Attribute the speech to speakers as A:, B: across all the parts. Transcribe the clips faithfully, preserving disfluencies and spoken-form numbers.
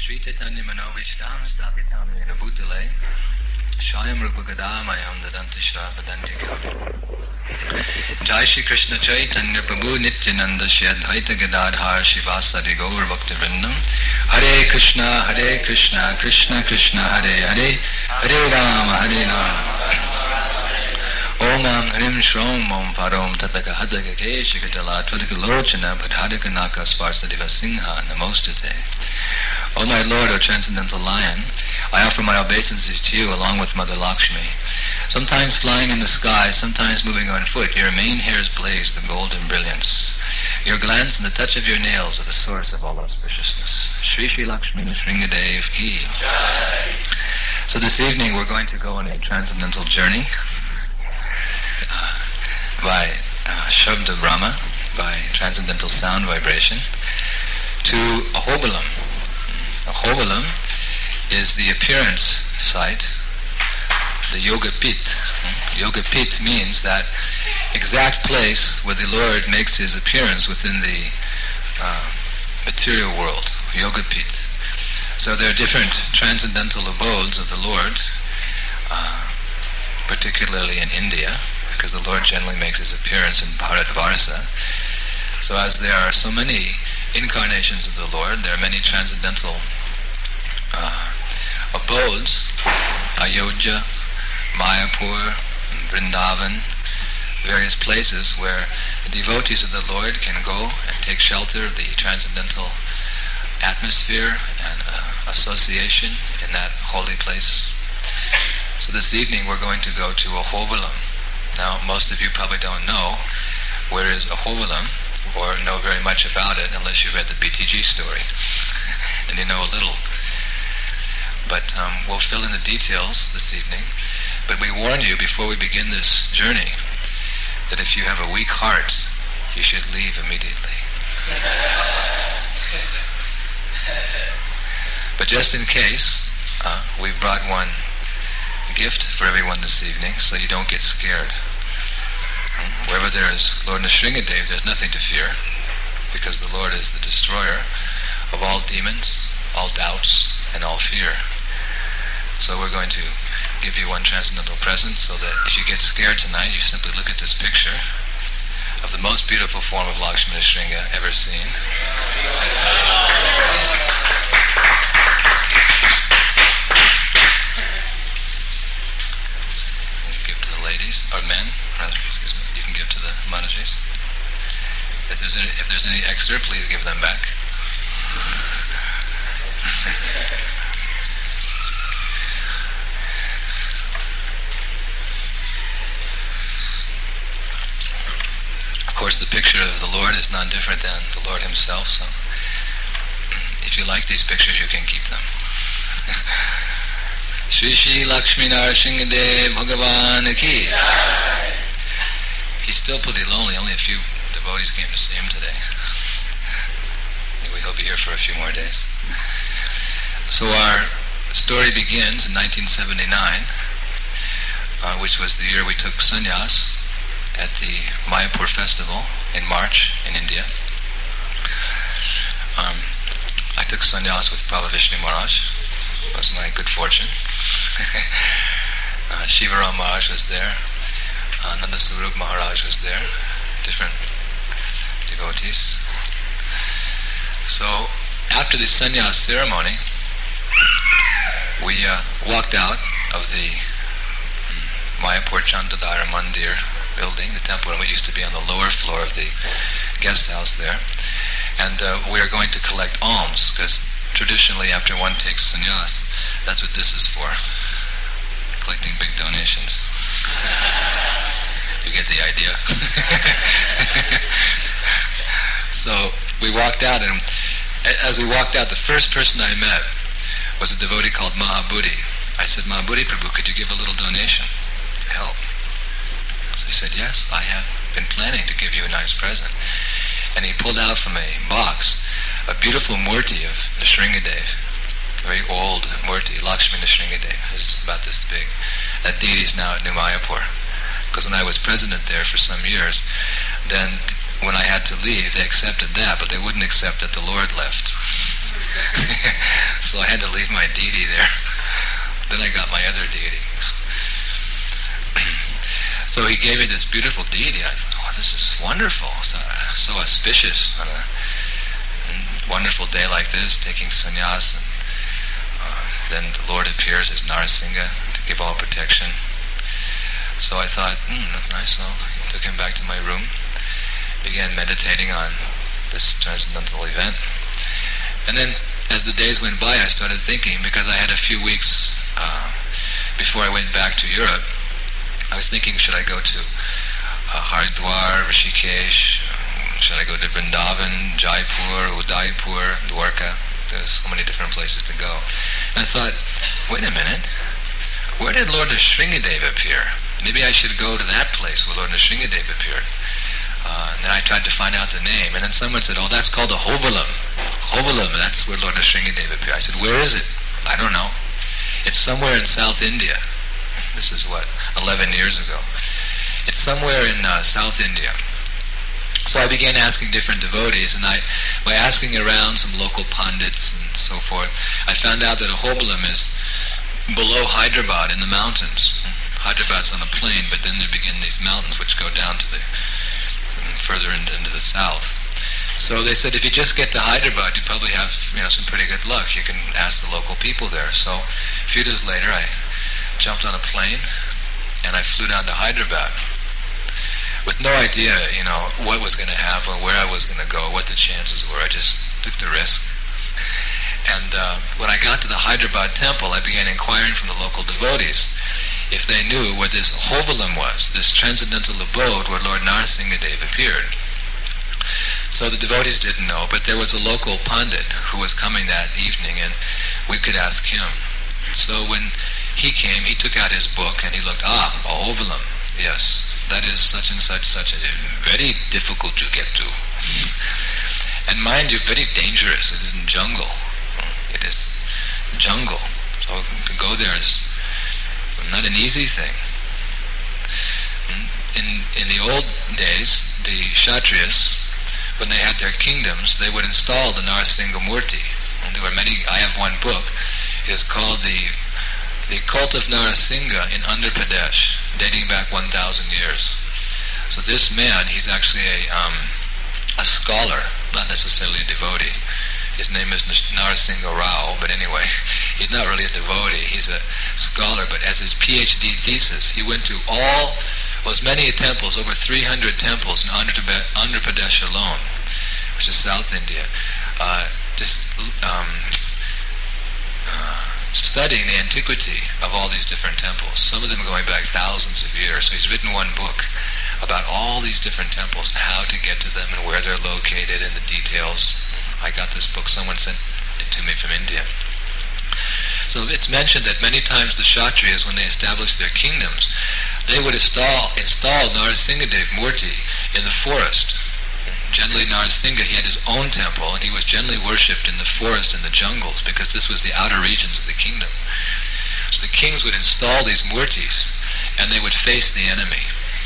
A: Sri Chaitanya Manovishdam Stapitam Yena Bhutale Shayam Rupa Gadamayam Dadanti Shrapadantikam Jai Shri Krishna Chaitanya Prabhu Nityananda Shri Advaita Gadadhar Shivasari Gaur Bhakta Vrindam Hare Krishna Hare Krishna Krishna Krishna Hare Hare Hare Rama Hare Rama Omam Hrim Shrom Om Parom Tataka Hadaka Keshikatala Tvataka Lochana Bhadhadaka Naka Sparsadeva Singha Namostate. O my Lord, O Transcendental Lion, I offer my obeisances to you along with Mother Lakshmi. Sometimes flying in the sky, sometimes moving on foot, your mane hairs blaze with golden brilliance. Your glance and the touch of your nails are the source of all auspiciousness. Shri Shri Lakshmi Nrsingadev Ki. So this evening we're going to go on a transcendental journey uh, by uh, Shabda Brahma, by transcendental sound vibration, to Ahobilam. Ahobilam is the appearance site, the Yoga Pit. Yoga Pit means that exact place where the Lord makes his appearance within the uh, material world, Yoga Pit. So there are different transcendental abodes of the Lord, uh, particularly in India, because the Lord generally makes his appearance in Bharatvarsa. So as there are so many incarnations of the Lord, there are many transcendental uh, abodes, Ayodhya, Mayapur, Vrindavan, various places where the devotees of the Lord can go and take shelter of the transcendental atmosphere and uh, association in that holy place. So this evening we're going to go to Ahobilam. Now most of you probably don't know where is Ahobilam, or know very much about it unless you read the B T G story and you know a little. But um, we'll fill in the details this evening. But we warn you before we begin this journey that if you have a weak heart, you should leave immediately. But just in case, uh, we've brought one gift for everyone this evening, so you don't get scared. Wherever there is Lord Nrsingadev, there's nothing to fear, because the Lord is the destroyer of all demons, all doubts, and all fear. So we're going to give you one transcendental present, so that if you get scared tonight, you simply look at this picture of the most beautiful form of Lakshmi Nrsinga ever seen. Give to the ladies, or men, rather, excuse me. You can give to the Manajis. If there's any, if there's any extra, please give them back. Of course, the picture of the Lord is none different than the Lord himself, so if you like these pictures, you can keep them. Shri Shri Lakshmi Nrsingadev Bhagavan Ki. He's still pretty lonely. Only a few devotees came to see him today. Maybe he'll be here for a few more days. So our story begins in nineteen seventy-nine, uh, which was the year we took sannyas at the Mayapur festival in March in India. Um, I took sannyas with Prabhupada Vishnu Maharaj. It was my good fortune. uh, Shivaram Maharaj was there. Uh, Nanda Swarup Maharaj was there. Different devotees. So after the sannyas ceremony, we uh, walked out of the um, Mayapur Chandadara Mandir building, the temple, and we used to be on the lower floor of the guest house there. And uh, we are going to collect alms, because traditionally after one takes sannyas, that's what this is for, collecting big donations. You get the idea. So we walked out, and as we walked out, the first person I met was a devotee called Mahabudhi. I said, Mahabudhi Prabhu, could you give a little donation to help? So he said, yes, I have been planning to give you a nice present. And he pulled out from a box a beautiful murti of Nrsingadev, a very old murti, Lakshmi Nrsingadev. It's about this big. That deity is now at New Mayapur. Because when I was president there for some years, then when I had to leave, they accepted that, but they wouldn't accept that the Lord left. So so I had to leave my deity there. Then I got my other deity. So he gave me this beautiful deity. I thought, oh, this is wonderful, so, so auspicious on a wonderful day like this, taking sannyas. And uh, then the Lord appears as Narasingha to give all protection. So I thought, hmm, that's nice. So I took him back to my room, began meditating on this transcendental event. And then as the days went by, I started thinking, because I had a few weeks uh, before I went back to Europe, I was thinking, should I go to uh, Haridwar, Rishikesh? Should I go to Vrindavan, Jaipur, Udaipur, Dwarka? There's so many different places to go. And I thought, wait a minute, where did Lord Nrsingadev appear? Maybe I should go to that place where Lord Nrsingadev appeared. Uh, and then I tried to find out the name, and then someone said, oh, that's called a Hovalam. Hovalam, that's where Lord Nrsingadev appeared. I said, where is it? I don't know. It's somewhere in South India. This is what, eleven years ago. It's somewhere in uh, South India. So I began asking different devotees, and I, by asking around some local pundits and so forth, I found out that a Hobalam is below Hyderabad in the mountains. Hyderabad's on a plain, but then there begin these mountains which go down to the further into, into the south. So they said, if you just get to Hyderabad, you probably have, you know, some pretty good luck. You can ask the local people there. So a few days later, I jumped on a plane, and I flew down to Hyderabad with no idea, you know, what was going to happen, where I was going to go, what the chances were. I just took the risk. And uh, when I got to the Hyderabad temple, I began inquiring from the local devotees if they knew where this Hovalam was, this transcendental abode where Lord Nrsingadev appeared. So the devotees didn't know, but there was a local pundit who was coming that evening, and we could ask him. So when he came, he took out his book, and he looked, ah, a Hovalam, yes, that is such and such, such a very difficult to get to. And mind you, very dangerous. It is in jungle. It is jungle. So to go there is not an easy thing. In in the old days, the Kshatriyas, when they had their kingdoms, they would install the Narasingha Murti. And there were many. I have one book. It is called the the Cult of Narasingha in Andhra Pradesh, dating back one thousand years. So this man, he's actually a um, a scholar, not necessarily a devotee. His name is Narasingha Rao, but anyway, he's not really a devotee. He's a scholar, but as his PhD thesis, he went to all, well, as many temples, over three hundred temples in Andhra Pradesh alone, which is South India, uh, just um, uh, studying the antiquity of all these different temples, some of them going back thousands of years. So he's written one book about all these different temples and how to get to them and where they're located and the details. I got this book, someone sent it to me from India. So it's mentioned that many times the Kshatriyas, when they established their kingdoms, they would install, install Nrsingadev Murti in the forest. Generally Narasingha, he had his own temple, and he was generally worshipped in the forest and the jungles, because this was the outer regions of the kingdom. So the kings would install these murtis, and they would face the enemy.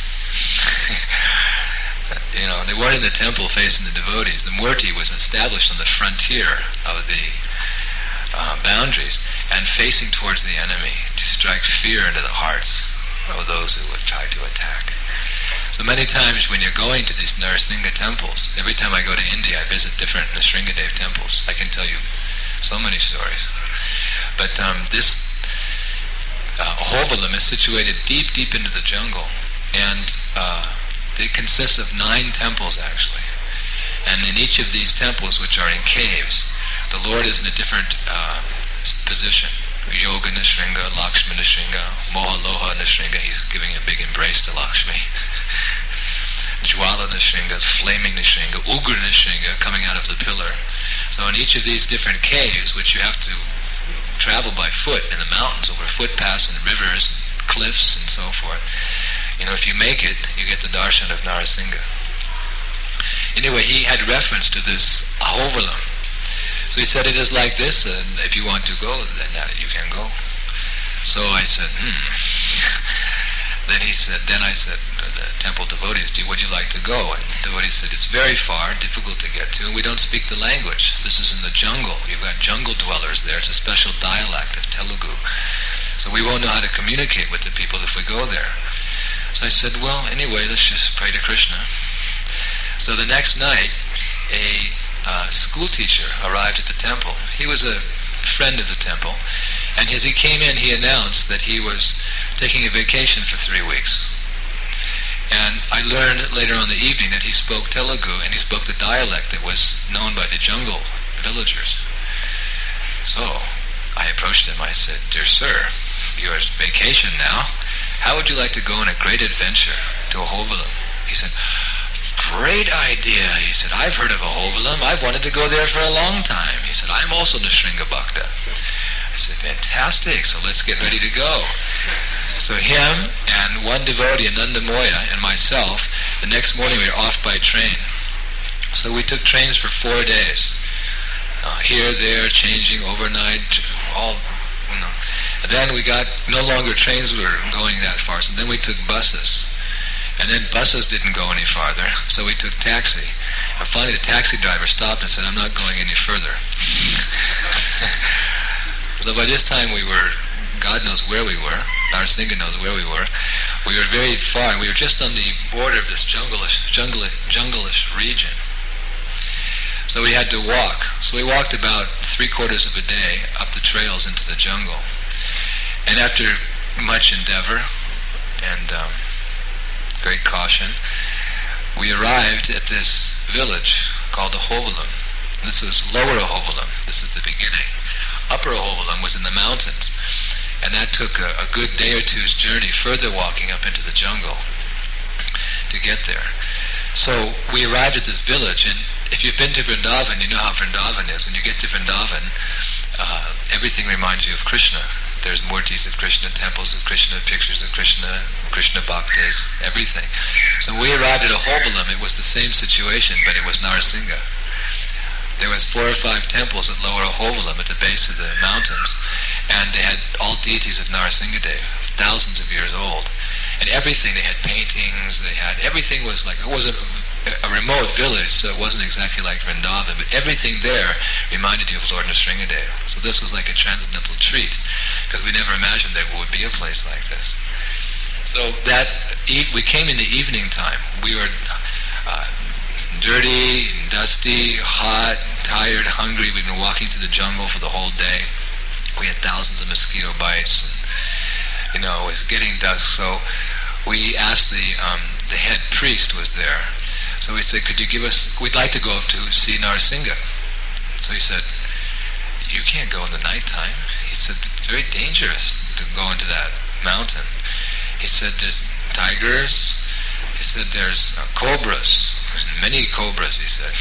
A: You know, they weren't in the temple facing the devotees. The murti was established on the frontier of the uh, boundaries, and facing towards the enemy to strike fear into the hearts of those who would try to attack. So many times when you're going to these Nrsinga temples, every time I go to India, I visit different Nrsingadev temples. I can tell you so many stories. But um, this uh, Hovalam is situated deep, deep into the jungle, and uh, it consists of nine temples actually. And in each of these temples, which are in caves, the Lord is in a different uh, position. Yoga Nrsinga, Lakshmi Nrsinga, Mohaloha Nrsinga, he's giving a big embrace to Lakshmi. Jwala Nrsinga, Flaming Nrsinga, Ugra Nrsinga, coming out of the pillar. So in each of these different caves, which you have to travel by foot in the mountains, over footpaths and rivers, and cliffs and so forth, you know, if you make it, you get the darshan of Narasingha. Anyway, he had reference to this Ahovalam. So he said, it is like this, and if you want to go, then uh, you can go. So I said, hmm, then he said, then I said, the temple devotees, do, would you like to go? And the devotees said, it's very far, difficult to get to, and we don't speak the language. This is in the jungle. You've got jungle dwellers there. It's a special dialect of Telugu. So we won't know how to communicate with the people if we go there. So I said, well, anyway, let's just pray to Krishna. So the next night, a uh, school teacher arrived at the temple. He was a friend of the temple, and as he came in, he announced that he was taking a vacation for three weeks. And I learned later on in the evening that he spoke Telugu, and he spoke the dialect that was known by the jungle villagers. So I approached him. I said, dear sir, you're on vacation now. How would you like to go on a great adventure to Ahovalam? He said, great idea. He said, I've heard of Ahovalam. I've wanted to go there for a long time. He said, I'm also Nrsinga Bhakta. I said, fantastic, so let's get ready to go. So him and one devotee, Anandamoya, and myself, the next morning we were off by train. So we took trains for four days. Uh, here, there, changing overnight, all, you know. And then we got, no longer trains were going that far, so then we took buses. And then buses didn't go any farther, so we took taxi. And finally the taxi driver stopped and said, I'm not going any further. So by this time we were, God knows where we were, Nrsinga knows where we were, we were very far, we were just on the border of this jungle-ish, jungle-ish, jungle-ish region. So we had to walk. So we walked about three quarters of a day up the trails into the jungle. And after much endeavor and um, great caution, we arrived at this village called Ahovalam. This was Lower Ahovalam. This is the beginning. Upper Ahovalam was in the mountains, and that took a, a good day or two's journey further walking up into the jungle to get there. So we arrived at this village, and if you've been to Vrindavan, you know how Vrindavan is. When you get to Vrindavan, uh, everything reminds you of Krishna. There's murtis of Krishna, temples of Krishna, pictures of Krishna, Krishna bhaktas, everything. So when we arrived at Ahovalam, it was the same situation, but it was Nrsinga. There was four or five temples at Lower Ahovalam at the base of the mountains, and they had all deities of Nrsingadev, thousands of years old. And everything, they had paintings, they had, everything was like, it wasn't a, a remote village, so it wasn't exactly like Vrindavan, but everything there reminded you of Lord Nrsingadev. So this was like a transcendental treat, because we never imagined there would be a place like this. So that, e- we came in the evening time. We were uh, dirty, dusty, hot, tired, hungry. We'd been walking through the jungle for the whole day. We had thousands of mosquito bites, and, you know, it was getting dusk, so we asked the um, the head priest was there. So we said, could you give us, we'd like to go up to see Nrsinga. So he said, you can't go in the nighttime. He said, it's very dangerous to go into that mountain. He said, there's tigers. He said, there's uh, cobras. There's many cobras, he said.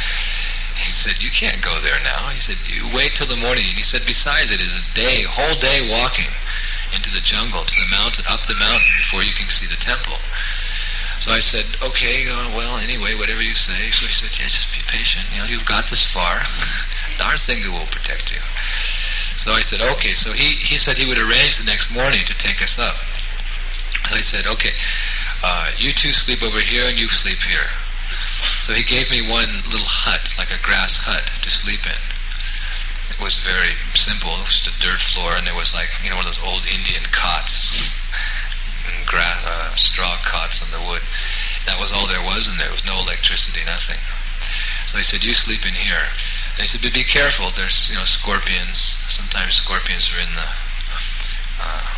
A: He said, you can't go there now. He said, you wait till the morning. And he said, besides, it is a day, whole day walking into the jungle, to the mountain, up the mountain, before you can see the temple. So I said, okay, uh, well, anyway, whatever you say. So he said, yeah, just be patient. You know, you've got this far. Nrsinga will protect you. So I said, okay. So he, he said he would arrange the next morning to take us up. So I said, okay, uh, you two sleep over here and you sleep here. So he gave me one little hut, like a grass hut, to sleep in. It was very simple. It was just a dirt floor, and there was like, you know, one of those old Indian cots, and grass, uh, straw cots on the wood. That was all there was in there. There was no electricity, nothing. So he said, you sleep in here. And he said, but be careful. There's, you know, scorpions. Sometimes scorpions are in the, uh,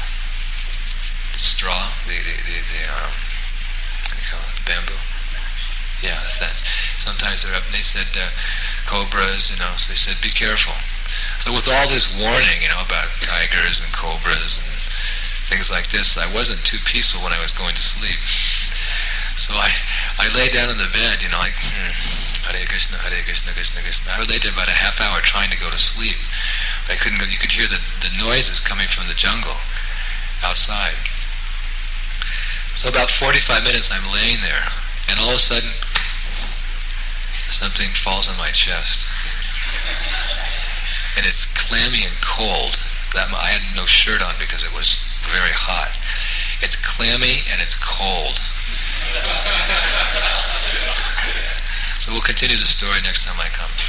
A: the straw, the, the, the, the um, what do you call it, the bamboo? Yeah, that. Sometimes they're up, and they said, uh, cobras, you know, so they said, be careful. So with all this warning, you know, about tigers and cobras and things like this, I wasn't too peaceful when I was going to sleep. So I, I lay down in the bed, you know, like, hmm, Hare Krishna, Hare Krishna, Krishna Krishna. I lay there about a half hour trying to go to sleep. But I couldn't go. You could hear the, the noises coming from the jungle outside. So about forty-five minutes I'm laying there, and all of a sudden, something falls on my chest. And it's clammy and cold. That I had no shirt on because it was very hot. It's clammy and it's cold. So we'll continue the story next time I come.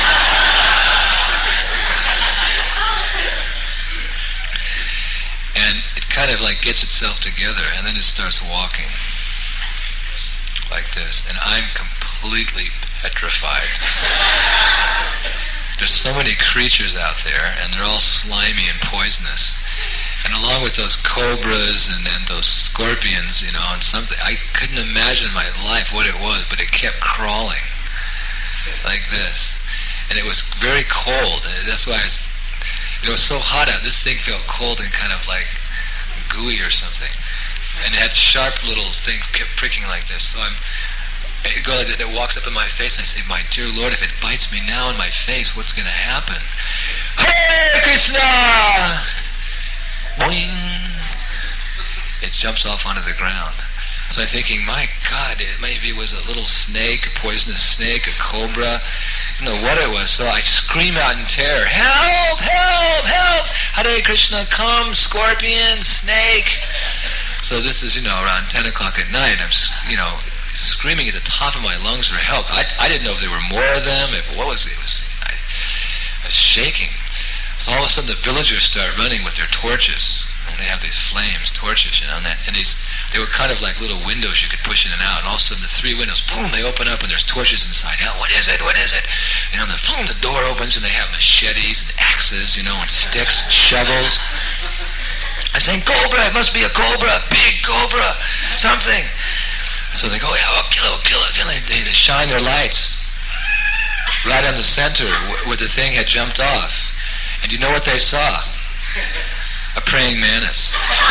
A: And it kind of like gets itself together, and then it starts walking like this, and I'm completely petrified. There's so many creatures out there, and they're all slimy and poisonous. And along with those cobras and, and those scorpions, you know, and something, I couldn't imagine in my life what it was, but it kept crawling like this. And it was very cold, and that's why I was, it was so hot out. This thing felt cold and kind of like gooey or something. And it had sharp little thing kept pricking like this. So I'm, it goes like this, it walks up in my face, and I say, my dear Lord, if it bites me now in my face, what's going to happen? Hare Krishna! Boing! It jumps off onto the ground. So I'm thinking, my God, it maybe it was a little snake, a poisonous snake, a cobra. I don't know what it was. So I scream out in terror, help, help, help! Hare Krishna, come, scorpion, snake! So this is, you know, around ten o'clock at night. I'm, you know, screaming at the top of my lungs for help. I, I didn't know if there were more of them. If what was it? it was, I, I was shaking. So all of a sudden the villagers start running with their torches. And they have these flames, torches, you know, and, that, and these, they were kind of like little windows you could push in and out, and all of a sudden the three windows, boom, they open up and there's torches inside. Oh, what is it, what is it? You know, and the, boom, the door opens and they have machetes and axes, you know, and sticks, and shovels. I'm saying, cobra, it must be a cobra, big cobra, something. So they go, yeah, oh, kill it, kill it, kill it. They, they shine their lights right on the center where the thing had jumped off. And you know what they saw? A praying mantis.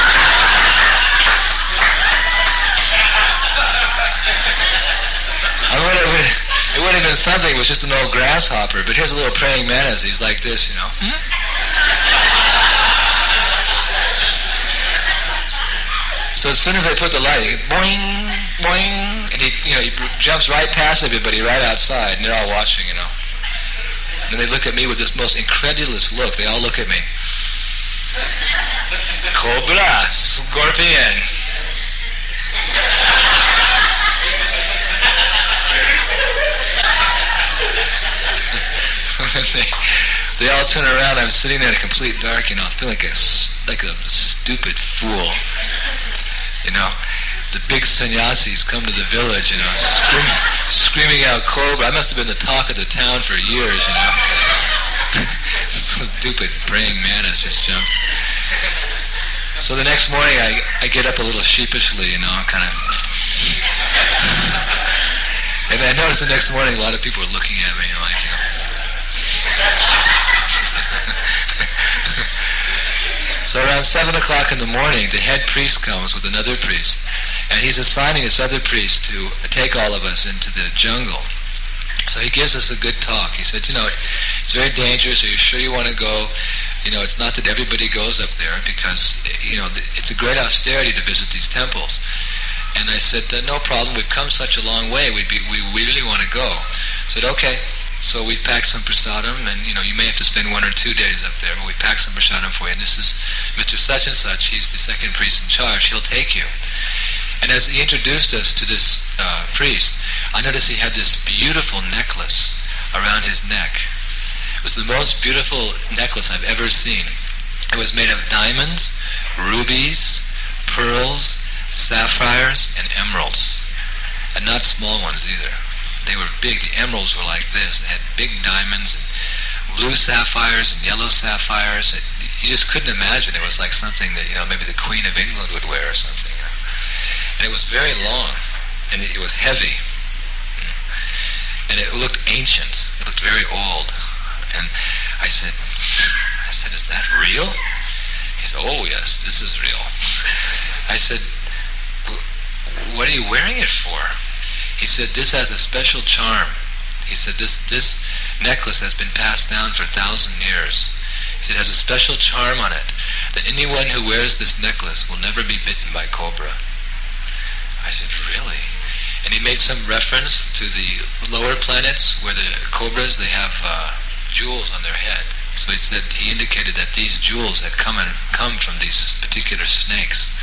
A: I mean, it, would, it would have been something. It was just an old grasshopper. But here's a little praying mantis. He's like this, you know. Hmm? So as soon as I put the light, he boing, boing, and he, you know, he jumps right past everybody, right outside, and they're all watching, you know. And they look at me with this most incredulous look. They all look at me. Cobra, scorpion. they, they all turn around. I'm sitting there in a complete dark, you know, I feel like a, like a stupid fool. You know, the big sannyasis come to the village, you know, scream, screaming out cobra. I must have been the talk of the town for years, you know. So stupid praying mantis just jumped. So the next morning I, I get up a little sheepishly, you know, kind of. And I noticed the next morning a lot of people were looking at me like, you know. So around seven o'clock in the morning, the head priest comes with another priest, and he's assigning this other priest to take all of us into the jungle. So he gives us a good talk. He said, you know, it's very dangerous. Are you sure you want to go? You know, it's not that everybody goes up there because, you know, it's a great austerity to visit these temples. And I said, uh, no problem. We've come such a long way. We'd be, we really want to go. I said, okay. So we packed some prasadam, and, you know, you may have to spend one or two days up there, but we packed some prasadam for you. And this is Mister Such and Such. He's the second priest in charge. He'll take you. And as he introduced us to this uh, priest, I noticed he had this beautiful necklace around his neck. It was the most beautiful necklace I've ever seen. It was made of diamonds, rubies, pearls, sapphires, and emeralds. And not small ones either. They were big. The emeralds were like this. They had big diamonds and blue sapphires and yellow sapphires. It, you just couldn't imagine. It was like something that, you know, maybe the Queen of England would wear or something. You know? And it was very long, and it, it was heavy. And it looked ancient. It looked very old. And I said, I said, is that real? He said, oh yes, this is real. I said, what are you wearing it for? He said, this has a special charm. He said, this this necklace has been passed down for a thousand years. He said, it has a special charm on it, that anyone who wears this necklace will never be bitten by cobra. I said, really? And he made some reference to the lower planets where the cobras, they have uh, jewels on their head. So he said, he indicated that these jewels had come and come from these particular snakes.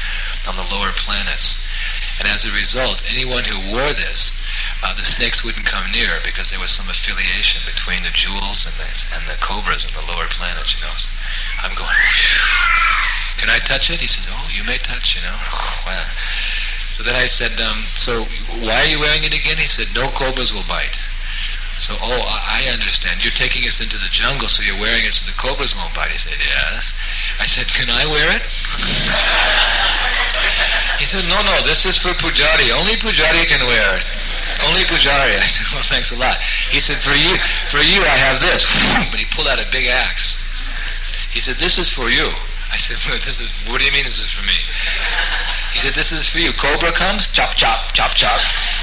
A: on the lower planets. And as a result, anyone who wore this, uh, the snakes wouldn't come near because there was some affiliation between the jewels and the, and the cobras on the lower planets, you know. So I'm going, can I touch it? He says, oh, you may touch, you know. Wow. So then I said, um, so why are you wearing it again? He said, no cobras will bite. So, oh, I understand. You're taking us into the jungle, so you're wearing it so the cobras won't bite. He said, yes. I said, can I wear it? He said, no, no, this is for Pujari. Only Pujari can wear it. Only Pujari. I said, well, thanks a lot. He said, for you, for you, I have this. But he pulled out a big axe. He said, this is for you. I said, well, this is, what do you mean this is for me? He said, this is for you. Cobra comes, chop, chop, chop, chop.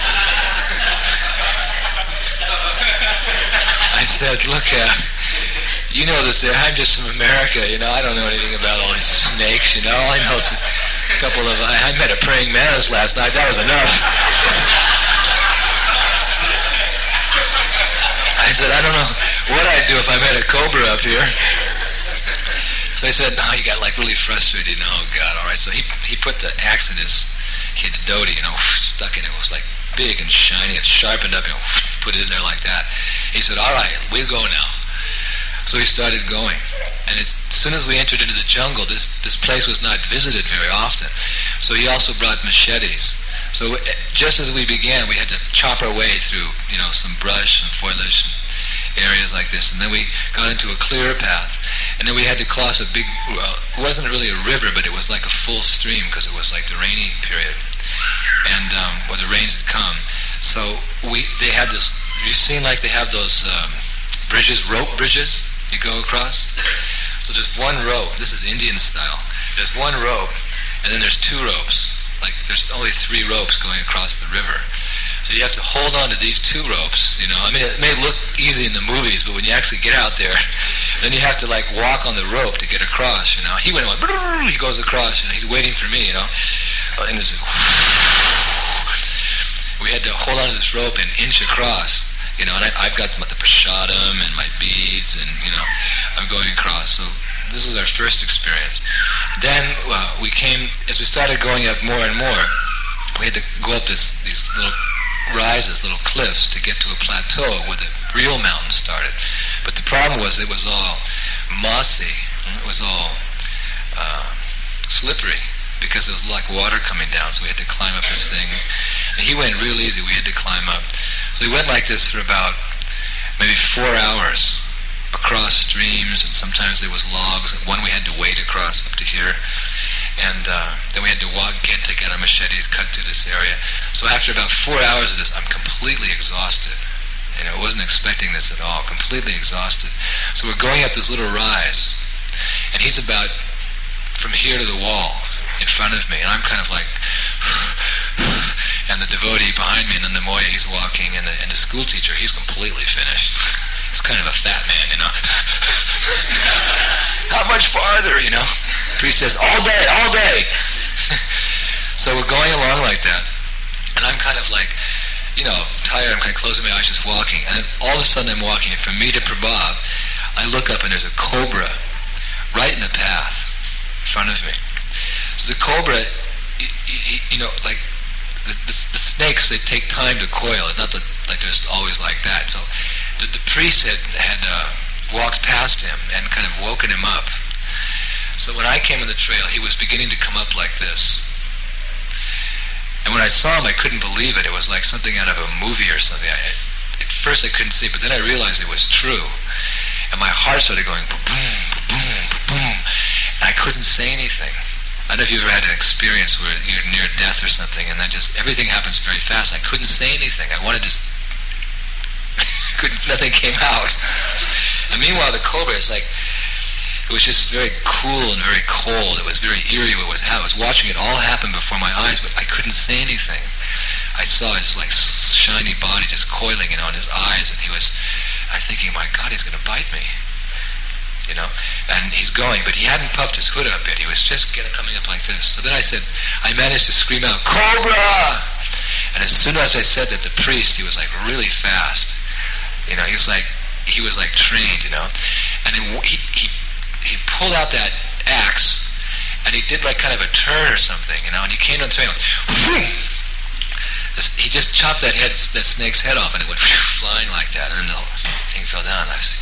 A: I said, look, uh, you know this, I'm just from America, you know, I don't know anything about all these snakes, you know, all I know is a couple of, I, I met a praying mantis last night, that was enough. I said, I don't know what I'd do if I met a cobra up here. So I said, no, he got like really frustrated, you know, oh God, all right, so he he put the axe in his, he had the dhoti, you know, stuck in it, it was like big and shiny, it sharpened up, you know, put it in there like that. He said, all right, we'll go now. So he started going. And as soon as we entered into the jungle, this, this place was not visited very often. So he also brought machetes. So just as we began, we had to chop our way through, you know, some brush and foliage and areas like this. And then we got into a clearer path. And then we had to cross a big, well, it wasn't really a river, but it was like a full stream because it was like the rainy period. And, um, well, the rains had come. So we, they had this, you've seen like they have those um, bridges, rope bridges you go across? So there's one rope, this is Indian style, there's one rope, and then there's two ropes. Like there's only three ropes going across the river. So you have to hold on to these two ropes, you know. I mean, it may look easy in the movies, but when you actually get out there, then you have to like walk on the rope to get across, you know. He went, he goes across, and he's waiting for me, you know. And there's we had to hold on to this rope and inch across, you know, and I, I've got the prasadam and my beads, and, you know, I'm going across. So this is our first experience. Then uh, we came, as we started going up more and more, we had to go up this, these little rises, little cliffs, to get to a plateau where the real mountain started. But the problem was it was all mossy, it was all uh, slippery, because there was like water coming down, so we had to climb up this thing. And he went real easy, we had to climb up. So we went like this for about maybe four hours across streams, and sometimes there was logs, and one we had to wade across up to here. And uh, then we had to walk, get to get our machetes, cut through this area. So after about four hours of this, I'm completely exhausted. You know, I wasn't expecting this at all, completely exhausted. So we're going up this little rise, and he's about from here to the wall in front of me, and I'm kind of like, and the devotee behind me, and then the Moya, he's walking, and the, and the school teacher, he's completely finished. He's kind of a fat man, you know. How much farther, you know? Priest says, all day, all day. So we're going along like that, and I'm kind of like, you know, tired, I'm kind of closing my eyes, just walking, and then all of a sudden I'm walking, and from me to Prabhav, I look up and there's a cobra right in the path in front of me. So the cobra, you, you, you know, like the, the, the snakes, they take time to coil. It's not that, like they're always like that. So the, the priest had, had uh, walked past him and kind of woken him up. So when I came on the trail, he was beginning to come up like this. And when I saw him, I couldn't believe it. It was like something out of a movie or something. I, at first I couldn't see it, but then I realized it was true. And my heart started going boom, boom, boom, boom. And I couldn't say anything. I don't know if you've ever had an experience where you're near death or something, and then just everything happens very fast. I couldn't say anything. I wanted to... couldn't, nothing came out. And meanwhile, the cobra is like... It was just very cool and very cold. It was very eerie what was happening. I was watching it all happen before my eyes, but I couldn't say anything. I saw his like shiny body just coiling in on his eyes, and he was... I'm thinking, my God, he's going to bite me. You know, and he's going, but he hadn't puffed his hood up yet. He was just getting, coming up like this. So then I said, I managed to scream out, Cobra! And as soon as I said that, the priest, he was like really fast. You know, he was like, he was like trained, you know. And then he, he, he pulled out that axe, and he did like kind of a turn or something, you know, and he came down the train, whoom! He just chopped that head, that snake's head off, and it went whew, flying like that, and then the whole thing fell down. I was,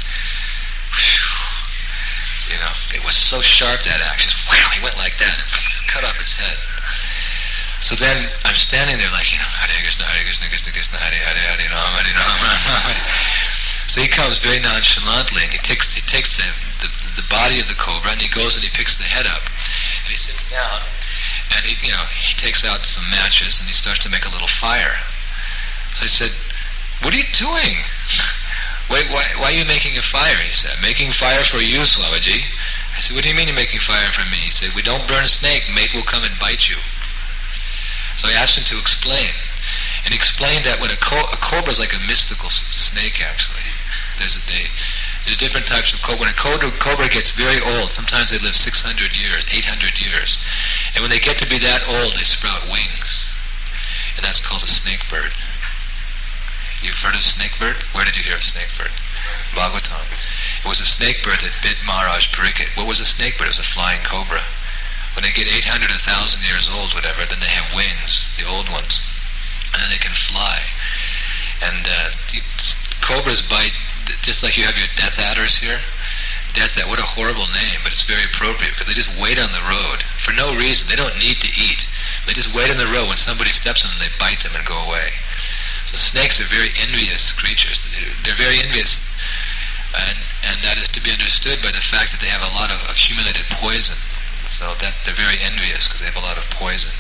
A: whew, you know, it was so sharp, that axe. Just, wow, he went like that, and cut off its head. So then I'm standing there like, you know, Hare Krishna, Hare Krishna, Krishna Krishna, Hare Hare, Hare Rama, Hare Rama. So he comes very nonchalantly, and he takes he takes the, the the body of the cobra, and he goes and he picks the head up, and he sits down, and he you know he takes out some matches, and he starts to make a little fire. So I said, "What are you doing? Wait, why why are you making a fire?" He said, "Making fire for you, Swamiji." I said, "What do you mean you're making fire for me?" He said, "We don't burn a snake, mate will come and bite you." So I asked him to explain, and he explained that when a, co- a cobra is like a mystical s- snake, actually. There's a they, there's different types of cobra. When a cobra, cobra gets very old, sometimes they live six hundred years, eight hundred years, and when they get to be that old, they sprout wings, and that's called a snake bird. You've heard of snake bird? Where did you hear of snake bird? Bhagavatam. It was a snake bird that bit Maharaj Pariksit. What was a snake bird? It was a flying cobra. When they get eight hundred, one thousand years old, whatever, then they have wings, the old ones, and then they can fly. And uh, cobras bite, just like you have your death adders here. Death adder, what a horrible name, but it's very appropriate, because they just wait on the road for no reason. They don't need to eat. They just wait on the road. When somebody steps on them, they bite them and go away. So snakes are very envious creatures. They're very envious, and, and that is to be understood by the fact that they have a lot of accumulated poison. So that they're very envious because they have a lot of poison,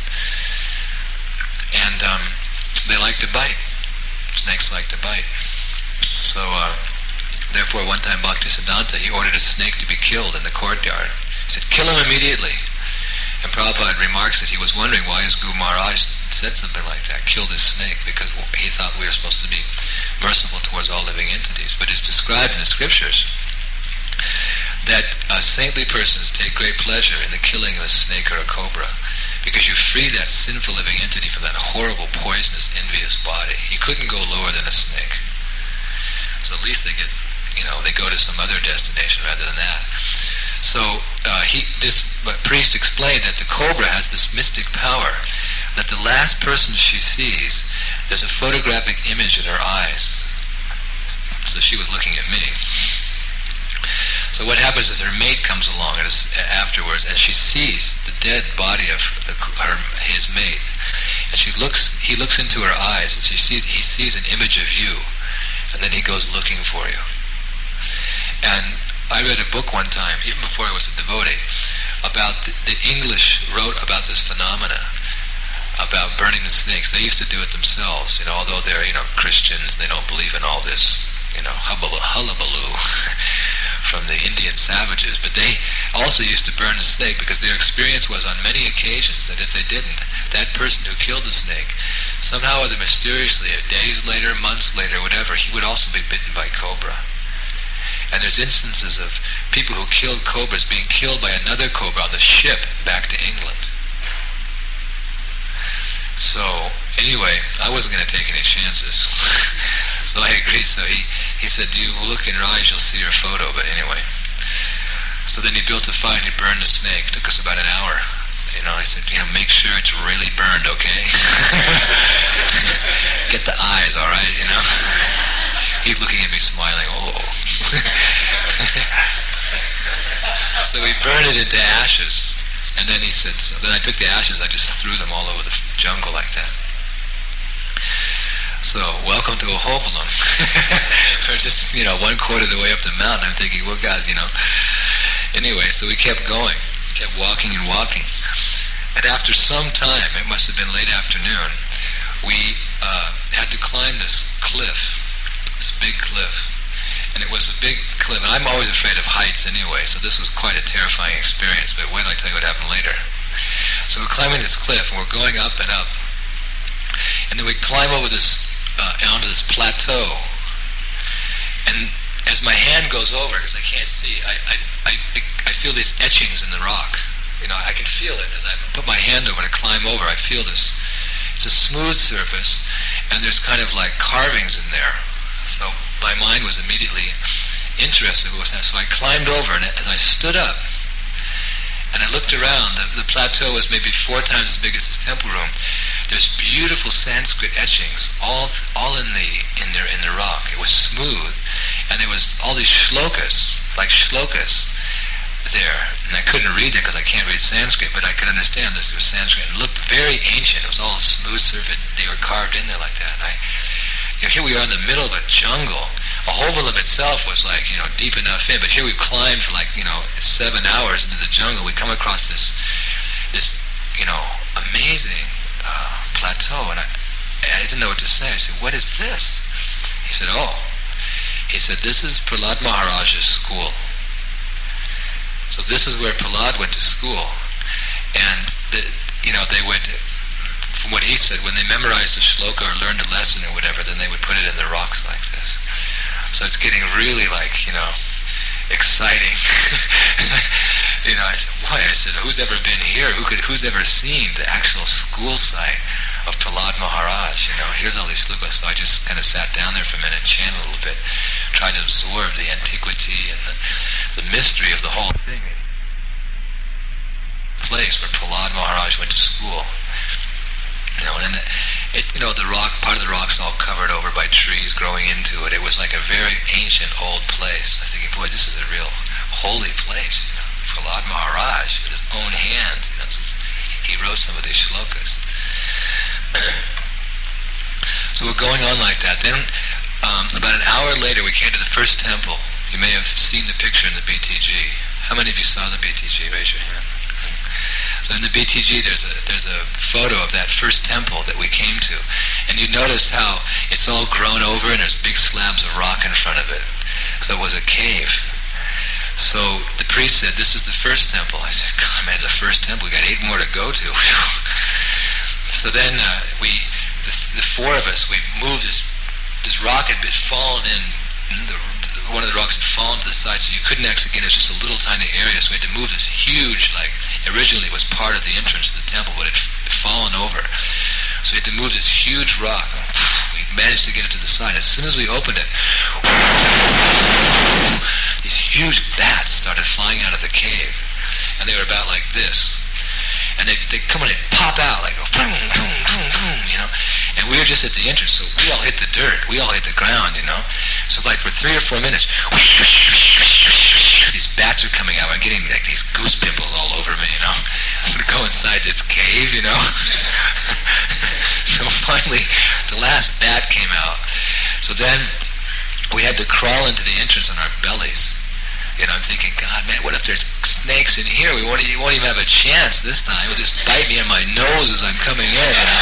A: and um, they like to bite. Snakes like to bite. So uh, therefore, one time Bhaktisiddhanta, he ordered a snake to be killed in the courtyard. He said, "Kill him immediately." And Prabhupada remarks that he was wondering why his Guru Maharaj said something like that, kill this snake, because he thought we were supposed to be merciful towards all living entities. But it's described in the scriptures that uh, saintly persons take great pleasure in the killing of a snake or a cobra, because you free that sinful living entity from that horrible, poisonous, envious body. He couldn't go lower than a snake. So at least they get, you know, they go to some other destination rather than that. So uh, he, this uh, priest explained that the cobra has this mystic power, that the last person she sees, there's a photographic image in her eyes. So she was looking at me. So what happens is her mate comes along afterwards, and she sees the dead body of the, her, his mate, and she looks. He looks into her eyes, and she sees. He sees an image of you, and then he goes looking for you. And I read a book one time, even before I was a devotee, about the, the English wrote about this phenomena, about burning the snakes. They used to do it themselves, you know. Although they're you know Christians, they don't believe in all this, you know, hullabaloo from the Indian savages, but they also used to burn the snake because their experience was on many occasions that if they didn't, that person who killed the snake, somehow or other mysteriously, days later, months later, whatever, he would also be bitten by cobra. And there's instances of people who killed cobras being killed by another cobra on the ship back to England. So, anyway, I wasn't going to take any chances. So I agreed. So he, he said, "You look in her eyes, you'll see her photo." But anyway. So then he built a fire and he burned the snake. It took us about an hour. You know, I said, you know, make sure it's really burned, okay? Get the eyes, all right, you know? He's looking at me smiling, oh. So we burned it into ashes. And then he said, so then I took the ashes, I just threw them all over the jungle like that. So, welcome to Ahobalam. We're just, you know, one quarter of the way up the mountain. I'm thinking, well, guys, you know. Anyway, so we kept going, kept walking and walking. And after some time, it must have been late afternoon, we uh, had to climb this cliff, this big cliff. And it was a big cliff, and I'm always afraid of heights anyway, so this was quite a terrifying experience, but wait till I tell you what happened later. So we're climbing this cliff, and we're going up and up. And then we climb over this, uh, onto this plateau. And as my hand goes over, because I can't see, I, I, I, I feel these etchings in the rock. You know, I can feel it as I put my hand over to climb over. I feel this. It's a smooth surface, and there's kind of like carvings in there. So my mind was immediately interested. So I climbed over, and as I stood up, And I looked around. The, the plateau was maybe four times as big as this temple room. There's beautiful Sanskrit etchings, all all in the in the in the rock. It was smooth, and there was all these shlokas, like shlokas, there. And I couldn't read it because I can't read Sanskrit, but I could understand this was Sanskrit. It looked very ancient. It was all smooth surface. They were carved in there like that. And I, you know, here we are in the middle of a jungle. Ahovalam itself was like, you know, deep enough in, but here we climbed for like, you know, seven hours into the jungle. We come across this, this, you know, amazing uh, plateau, and I, I didn't know what to say. I said, "What is this?" He said, "Oh," he said, "this is Prahlad Maharaj's school." So this is where Prahlad went to school, and the, you know, they would, from what he said, when they memorized a shloka or learned a lesson or whatever, then they would put it in the rocks like this. So it's getting really like, you know, exciting. You know, I said, "Why?" I said, "Who's ever been here? Who could? Who's ever seen the actual school site of Prahlad Maharaj? You know, here's all these shlokas." So I just kind of sat down there for a minute and chanted a little bit, tried to absorb the antiquity and the, the mystery of the whole thing. Place where Prahlad Maharaj went to school. You know, and it, you know, the rock, part of the rock's all covered over by trees growing into it. It was like a very ancient old place. I was thinking, boy, this is a real holy place. You know, Prahlad Maharaj, with his own hands, you know, he wrote some of these shlokas. So we're going on like that. Then, um, about an hour later, we came to the first temple. You may have seen the picture in the B T G. How many of you saw the B T G? Raise your hand. So in the B T G, there's a there's a photo of that first temple that we came to, and you notice how it's all grown over and there's big slabs of rock in front of it. So it was a cave. So the priest said, "This is the first temple." I said, "God, man, the first temple. We got eight more to go to." So then uh, we, the, the four of us, we moved this this rock had been fallen in. The, one of the rocks had fallen to the side, so you couldn't actually get it. It was just a little tiny area, so we had to move this huge, like, originally it was part of the entrance to the temple, but it had fallen over. So we had to move this huge rock. We managed to get it to the side. As soon as we opened it, these huge bats started flying out of the cave, and they were about like this. And they they come and they pop out like, boom, boom, boom, boom, you know. And we were just at the entrance, so we all hit the dirt, we all hit the ground, you know. So like for three or four minutes, whoosh, whoosh, whoosh, whoosh, whoosh, these bats are coming out. I'm getting like these goose pimples all over me, you know. I'm gonna go inside this cave, you know. So finally, the last bat came out. So then we had to crawl into the entrance on our bellies. You know, I'm thinking, God, man, what if there's snakes in here? We won't, you won't even have a chance this time. It'll just bite me in my nose as I'm coming in, you know.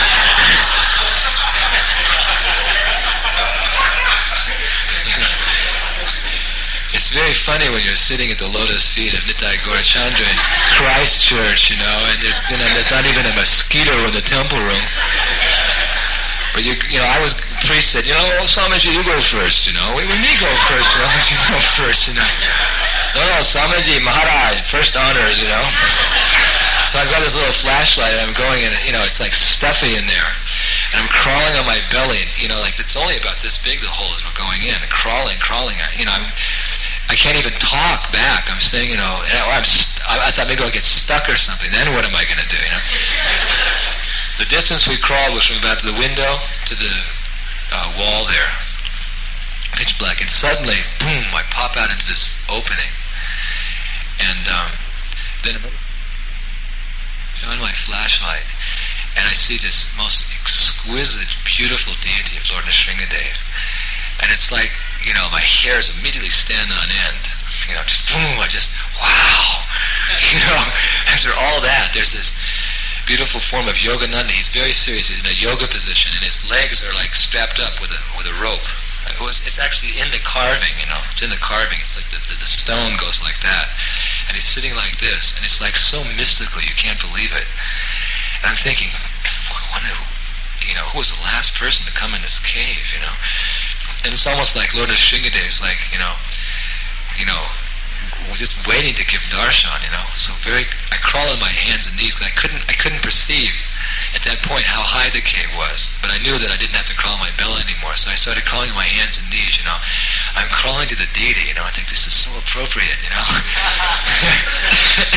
A: It's very funny when you're sitting at the lotus feet of Nitai Gaurachandra in Christchurch, you know, and there's, you know, there's not even a mosquito in the temple room. But you, you know, I was, the priest said, you know, oh, Swamiji, you go first, you know. We, we me go first, you know. You go first, you know. No, no, Swamiji, Maharaj, first honors, you know. So I've got this little flashlight, and I'm going in, you know, it's like stuffy in there. And I'm crawling on my belly, you know, like it's only about this big, the hole as we're going in, and crawling, crawling, you know, I'm, I can't even talk back. I'm saying, you know, or I'm, st- I thought maybe I'll get stuck or something. Then what am I going to do, you know? The distance we crawled was from about the window to the uh, wall there, pitch black, and suddenly, boom, I pop out into this opening, and um, then I shine my flashlight, and I see this most exquisite, beautiful deity of Lord Nrsingadev, and it's like, you know, my hairs immediately stand on end, you know, just boom, I just, wow, you know, after all that, there's this beautiful form of Yogananda. He's very serious. He's in a yoga position, and his legs are like strapped up with a with a rope. It was, it's actually in the carving, you know. It's in the carving. It's like the, the, the stone goes like that, and he's sitting like this, and it's like so mystical, you can't believe it. And I'm thinking, I wonder, you know, who was the last person to come in this cave, you know? And it's almost like Lord Nrsingadev is like, you know, you know. was just waiting to give darshan, you know. So very, I crawl on my hands and knees because I couldn't, I couldn't perceive at that point how high the cave was. But I knew that I didn't have to crawl on my belly anymore. So I started crawling on my hands and knees, you know. I'm crawling to the deity, you know. I think this is so appropriate, you know.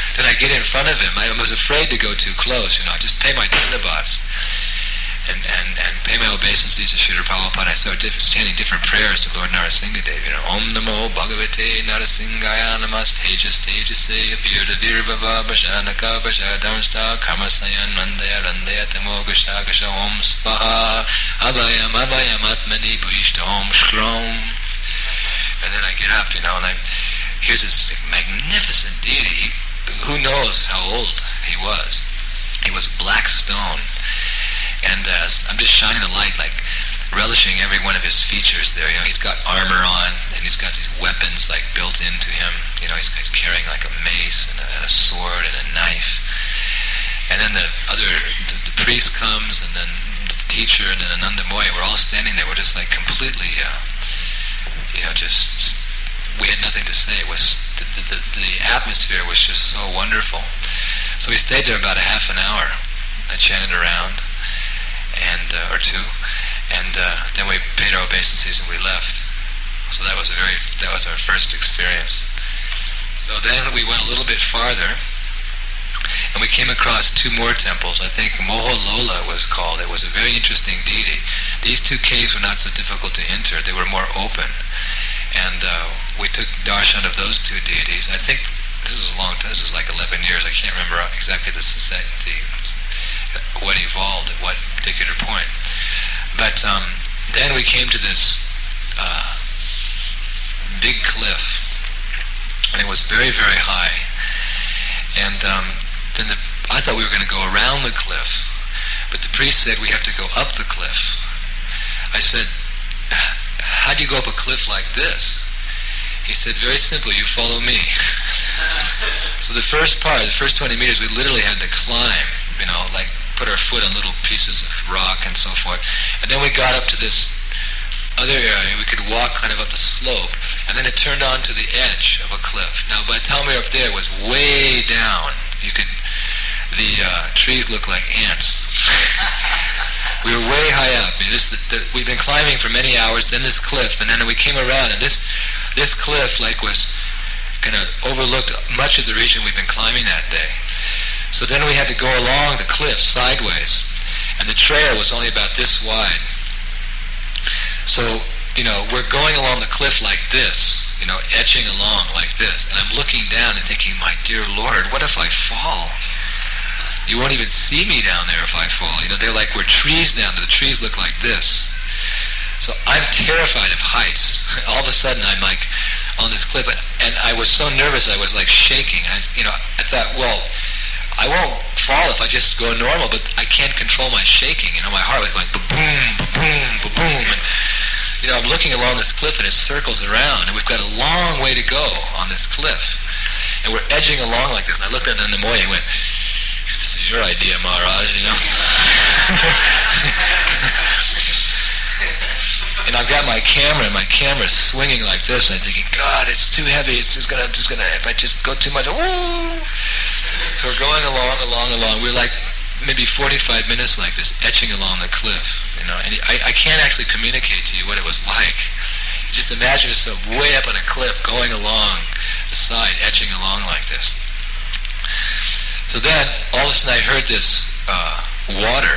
A: then I get in front of him. I was afraid to go too close, you know. I just pay my dandavats and, and, and pay my obeisances to Srila Prabhupada. I started diff- chanting different prayers to Lord Narasimhadev. You know, Om Namo Bhagavate Narasimhaya Namas Tejas Tejase Virda Virvava Bhajanaka Bhajadamsta Karmasayan Nandaya Randaya Tamo Gasha Gasha Om Spaha Abhayam Abhayam Atmani Bhishta Om Shkrom. And then I get up, you know, and I here's this magnificent deity. Who knows how old he was? He was black stone. And uh, I'm just shining the light, like relishing every one of his features there. You know, he's got armor on, and he's got these weapons like built into him. You know, he's, he's carrying like a mace and a, and a sword and a knife. And then the other, the, the priest comes, and then the teacher, and then Ananda Moy. We're all standing there. We're just like completely, uh, you know, just we had nothing to say. It was the, the, the, the atmosphere was just so wonderful. So we stayed there about a half an hour. I chanted around. and uh, or two, and uh, then we paid our obeisances and we left. So that was a very that was our first experience. So then we went a little bit farther, and we came across two more temples. I think Moholola was called. It was a very interesting deity. These two caves were not so difficult to enter. They were more open, and uh, we took darshan of those two deities. I think this is a long time. This is like eleven years. I can't remember exactly the, the what evolved at what particular point. But um, then we came to this uh, big cliff, and it was very, very high. And um, then the, I thought we were going to go around the cliff, but the priest said we have to go up the cliff. I said, how do you go up a cliff like this? He said, very simple, you follow me. So the first part, the first twenty meters, we literally had to climb, you know, like put our foot on little pieces of rock and so forth. And then we got up to this other area. We could walk kind of up the slope, and then it turned on to the edge of a cliff. Now, by the time we were up there, it was way down. You could, the uh, trees looked like ants. We were way high up. I mean, this, the, the, we'd been climbing for many hours, then this cliff, and then we came around, and this this cliff like was kind of overlooked much of the region we'd been climbing that day. So then we had to go along the cliff sideways, and the trail was only about this wide. So, you know, we're going along the cliff like this, you know, etching along like this, and I'm looking down and thinking, my dear Lord, what if I fall? You won't even see me down there if I fall. You know, they're like, we're trees down there. The trees look like this. So I'm terrified of heights. All of a sudden, I'm like on this cliff, and I was so nervous, I was like shaking. I, you know, I thought, well, I won't fall if I just go normal, but I can't control my shaking. You know, my heart was going ba-boom, ba-boom, ba-boom. And, you know, I'm looking along this cliff, and it circles around, and we've got a long way to go on this cliff. And we're edging along like this, and I looked at Ananda Moy and went, this is your idea, Maharaj, you know. And I've got my camera, and my camera's swinging like this, and I'm thinking, God, it's too heavy. It's just gonna, just gonna. If I just go too much, woo! So we're going along, along, along. We're like maybe forty-five minutes like this, etching along the cliff, you know. And I, I can't actually communicate to you what it was like. Just imagine yourself way up on a cliff, going along the side, etching along like this. So then, all of a sudden, I heard this uh, water.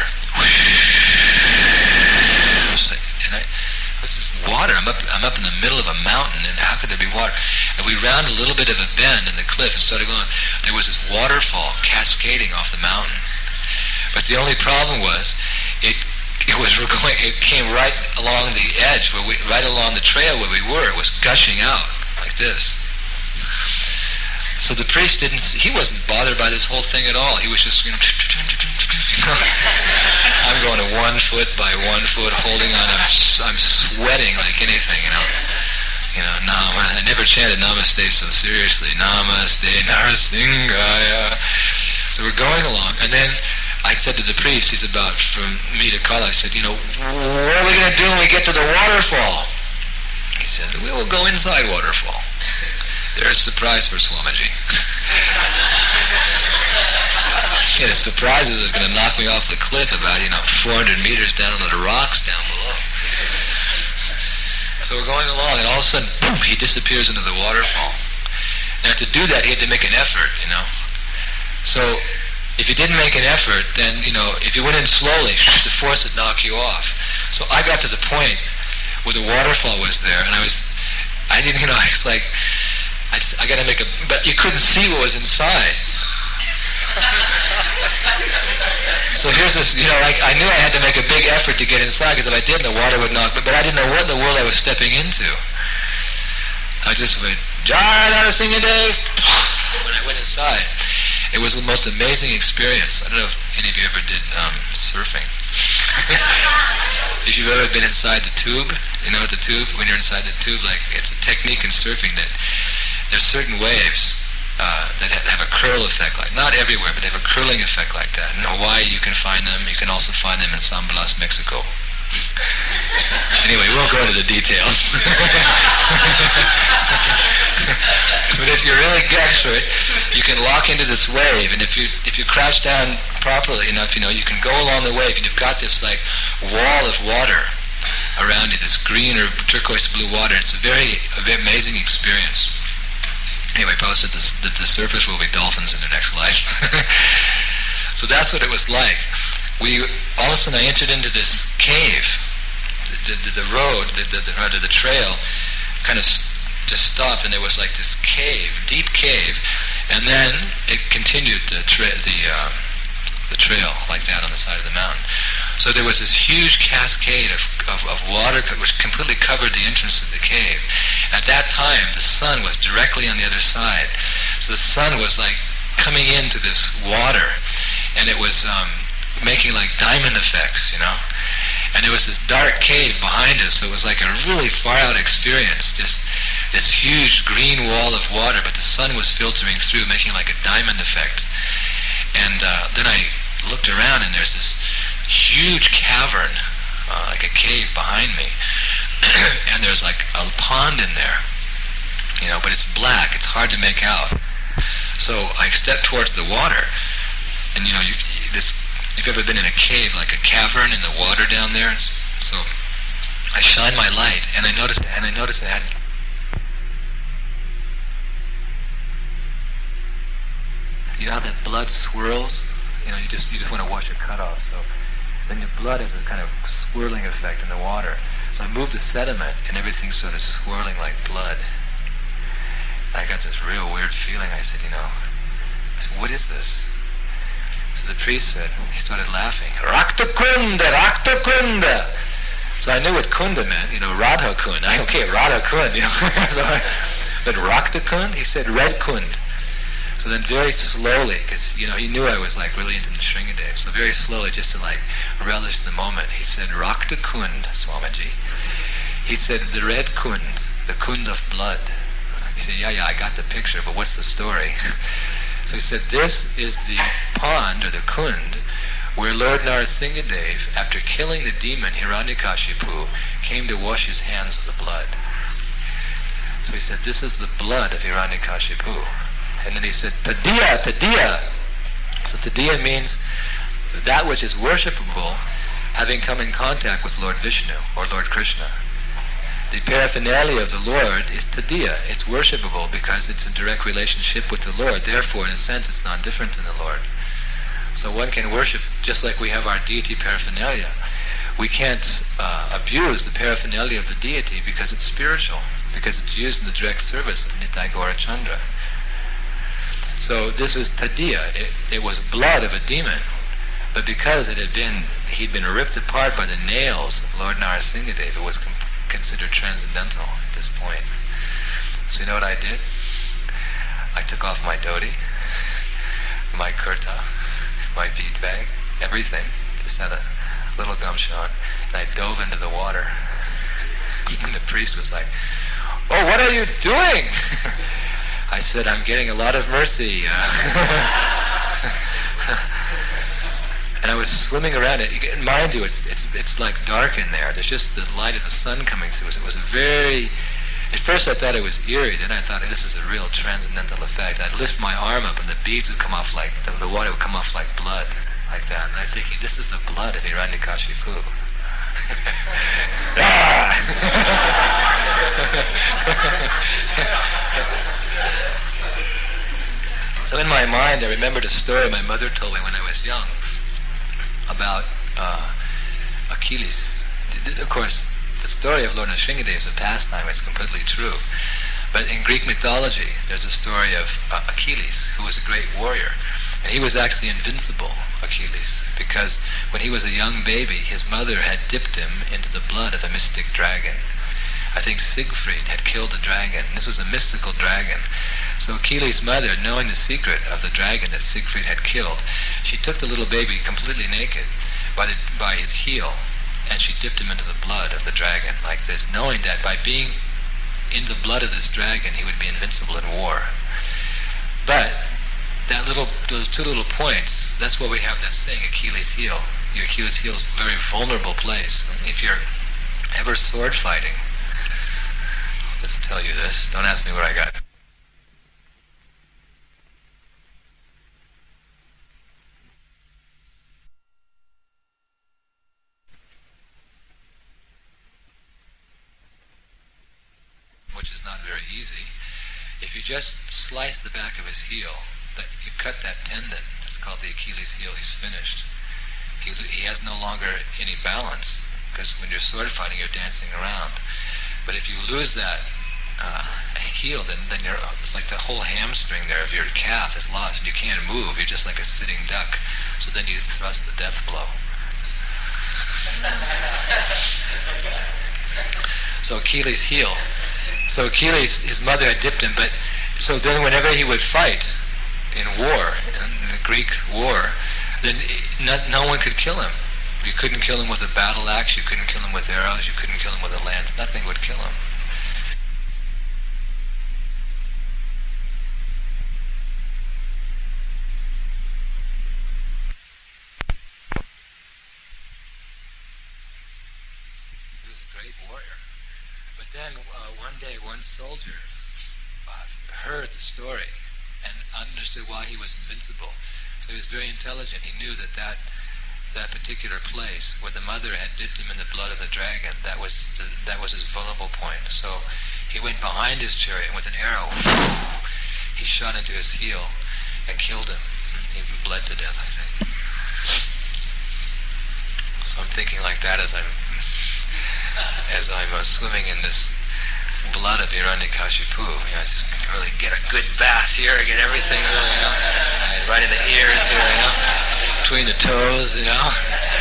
A: And I, what's this water? I'm up, I'm up in the middle of a mountain, and how could there be water? And we round a little bit of a bend in the cliff and started going. There was this waterfall cascading off the mountain. But the only problem was, it it was going. It came right along the edge, where we, right along the trail where we were. It was gushing out like this. So the priest didn't, he wasn't bothered by this whole thing at all. He was just, you know, I'm going to one foot by one foot, holding on. I'm, I'm sweating like anything, you know. You know, Nama, I never chanted Namaste so seriously. Namaste Narasimhaya. So we're going along, and then I said to the priest, he's about from me to Kala, I said, you know, what are we going to do when we get to the waterfall? He said, we will go inside waterfall. There's a surprise for Swamiji. Yeah, the surprise is going to knock me off the cliff about, you know, four hundred meters down on the rocks down below. So we're going along, and all of a sudden, boom, he disappears into the waterfall. Now, to do that, he had to make an effort, you know. So if you didn't make an effort, then, you know, if you went in slowly, the force would knock you off. So I got to the point where the waterfall was there, and I was, I didn't, you know, I was like, I just, I got to make a, but you couldn't see what was inside. So here's this, you know, like I knew I had to make a big effort to get inside, because if I didn't, the water would knock, but, but I didn't know what in the world I was stepping into. I just went, Jai Narasimhadev, when I went inside. It was the most amazing experience. I don't know if any of you ever did um, surfing. If you've ever been inside the tube, you know what the tube, when you're inside the tube, like it's a technique in surfing that there's certain waves uh, that have a curl effect, like not everywhere, but they have a curling effect like that. In Hawaii you can find them. You can also find them in San Blas, Mexico. Anyway, we won't go into the details. But if you're really desperate, you can lock into this wave, and if you if you crouch down properly enough, you know, you can go along the wave, and you've got this like wall of water around you, this green or turquoise blue water. It's a very, a very amazing experience. Anyway, Prabhupada said this, that the surface will be dolphins in the next life. So that's what it was like. We all of a sudden I entered into this cave. The, the, the road, the, the, the, rather the trail, kind of just stopped, and there was like this cave, deep cave, and then it continued the tra- the uh, the trail like that on the side of the mountain. So there was this huge cascade of, of, of water which completely covered the entrance of the cave. At that time, the sun was directly on the other side, so the sun was like coming into this water, and it was um, making like diamond effects, you know. And there was this dark cave behind us, so it was like a really far-out experience, just this huge green wall of water, but the sun was filtering through, making like a diamond effect. And uh, then I looked around, and there's this huge cavern, uh, like a cave behind me, and there's like a pond in there, you know, but it's black, it's hard to make out. So I stepped towards the water, and you know, you, this... If you've ever been in a cave, like a cavern in the water down there, so I shined my light, and I noticed, and I noticed it had. You know how that blood swirls? You know, you just you just want to wash your cut off. So then your blood has a kind of swirling effect in the water. So I moved the sediment, and everything's sort of swirling like blood. And I got this real weird feeling. I said, you know, I said, what is this? So the priest said, he started laughing, Rakta Kunda, Rakta Kunda. So I knew what Kunda meant, you know, Radha Kund. I, okay, Radha Kund, you know. So I, but Rakta Kund, he said Red Kund. So then very slowly, because, you know, he knew I was like really into Nrsingadev, so very slowly, just to like relish the moment, he said, Rakta Kund, Swamiji. He said, the Red Kund, the Kund of blood. He said, yeah, yeah, I got the picture, but what's the story? So he said, this is the pond, or the kund, where Lord Narasimhadev, after killing the demon Hiranyakashipu, came to wash his hands of the blood. So he said, this is the blood of Hiranyakashipu. And then he said, Tadiya, Tadiya. So Tadiya means that which is worshipable, having come in contact with Lord Vishnu, or Lord Krishna. The paraphernalia of the Lord is Tadiya. It's worshipable because it's a direct relationship with the Lord. Therefore, in a sense, it's not different than the Lord. So one can worship just like we have our deity paraphernalia. We can't uh, abuse the paraphernalia of the deity because it's spiritual, because it's used in the direct service of Nitai Gaurachandra. So this was Tadiya. It, it was blood of a demon. But because it had been, he'd been ripped apart by the nails of Lord Narasimhadev, it was completely considered transcendental at this point. So you know what I did? I took off my dhoti, my kurta, my bead bag, everything, just had a little gumsha on, and I dove into the water. And the priest was like, oh, what are you doing? I said, I'm getting a lot of mercy. Uh, And I was swimming around it. Mind you, it's it's it's like dark in there. There's just the light of the sun coming through. It was a very... At first I thought it was eerie. Then I thought, this is a real transcendental effect. I'd lift my arm up and the beads would come off like... The, the water would come off like blood. Like that. And I'm thinking, this is the blood of Hiranyakashipu. So in my mind, I remembered a story my mother told me when I was young about uh, Achilles. Of course, the story of Lord Nrsingadeva is a pastime. It's completely true. But in Greek mythology, there's a story of uh, Achilles, who was a great warrior. And he was actually invincible, Achilles, because when he was a young baby, his mother had dipped him into the blood of a mystic dragon. I think Siegfried had killed a dragon. This was a mystical dragon. So Achilles' mother, knowing the secret of the dragon that Siegfried had killed, she took the little baby completely naked by, the, by his heel, and she dipped him into the blood of the dragon like this, knowing that by being in the blood of this dragon, he would be invincible in war. But that little, those two little points, that's why we have that saying, Achilles' heel. Your Achilles' heel is a very vulnerable place. If you're ever sword fighting, I'll just tell you this. Don't ask me where I got it. Which is not very easy. If you just slice the back of his heel, that you cut that tendon, it's called the Achilles heel, he's finished. He, he has no longer any balance, because when you're sword fighting, you're dancing around. But if you lose that uh, heel, then, then you're, it's like the whole hamstring there of your calf is lost, and you can't move, you're just like a sitting duck. So then you thrust the death blow. So Achilles' heel. So Achilles, his mother had dipped him, but so then whenever he would fight in war, in the Greek war, then no, no one could kill him. You couldn't kill him with a battle axe, you couldn't kill him with arrows, you couldn't kill him with a lance, nothing would kill him. He was a great warrior. But then uh, one day one soldier uh, heard the story and understood why he was invincible. So he was very intelligent. He knew that that, that particular place where the mother had dipped him in the blood of the dragon, that was the, that was his vulnerable point. So he went behind his chariot and with an arrow, he shot into his heel and killed him. He bled to death, I think. So I'm thinking like that as I'm as I'm uh, swimming in this blood of Hiranyakashipu. You know, I just really get a good bath here, I get everything really, you know, right in the ears here, you know, between the toes, you know.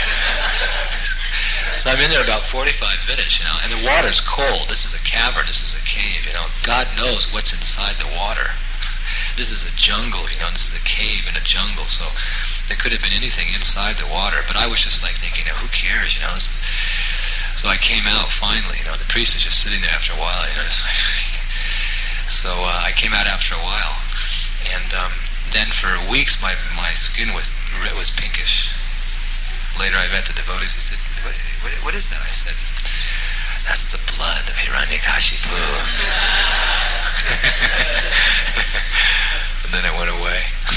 A: So I'm in there about forty-five minutes, you know, and the water's cold. This is a cavern, this is a cave, you know. God knows what's inside the water. This is a jungle, you know, this is a cave in a jungle, so there could have been anything inside the water, but I was just like thinking, you know, who cares, you know. This, So I came out finally, you know, the priest is just sitting there after a while, you know, just like, so uh, I came out after a while, and um, then for weeks my my skin was was pinkish. Later I met the devotees, he said, what, what, what is that? I said, that's the blood of Hiranyakashipu. And then it went away.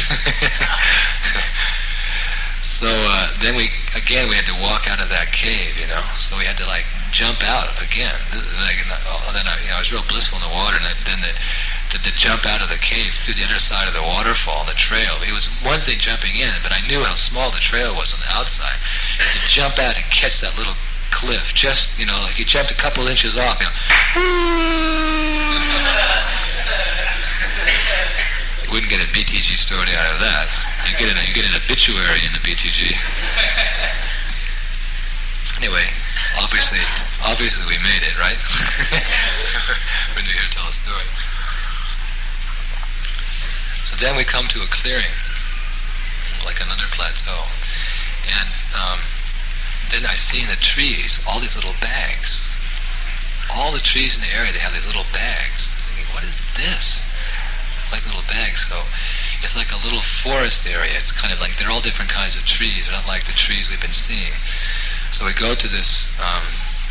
A: So uh, then we, again, we had to walk out of that cave, you know, so we had to like jump out again. And then I, you know, I was real blissful in the water, and then the, to, to jump out of the cave through the other side of the waterfall, the trail. It was one thing jumping in, but I knew how small the trail was on the outside. And to jump out and catch that little cliff, just, you know, like you jumped a couple inches off, you know. You wouldn't get a B T G story out of that. You get an, you get an obituary in the B T G. Anyway, obviously, obviously we made it, right? When you're here to tell a story. So then we come to a clearing, like another plateau, and um, then I see in the trees all these little bags. All the trees in the area, they have these little bags. I'm thinking, what is this? Like little bags, so it's like a little forest area. It's kind of like, they're all different kinds of trees. They're not like the trees we've been seeing. So we go to this, um,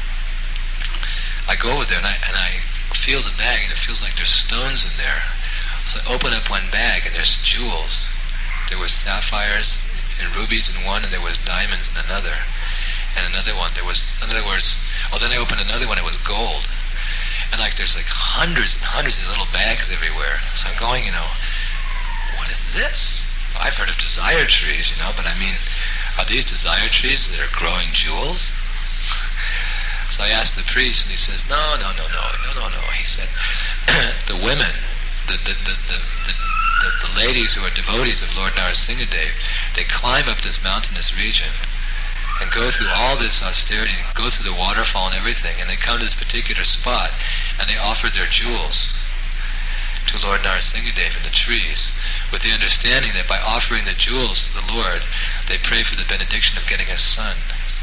A: I go over there and I, and I feel the bag, and it feels like there's stones in there. So I open up one bag and there's jewels. There was sapphires and rubies in one, and there was diamonds in another. And another one, there was, in other words, oh, then I opened another one, it was gold. And like there's like hundreds and hundreds of little bags everywhere. So I'm going, you know, what is this? Well, I've heard of desire trees, you know, but I mean, are these desire trees that are growing jewels? So I asked the priest, and he says, no, no, no, no, no, no, no. He said, the women, the the, the, the, the, the the ladies who are devotees of Lord Narasimhadev, they climb up this mountainous region and go through all this austerity, go through the waterfall and everything, and they come to this particular spot, and they offer their jewels to Lord Narasimhadev in the trees, with the understanding that by offering the jewels to the Lord, they pray for the benediction of getting a son.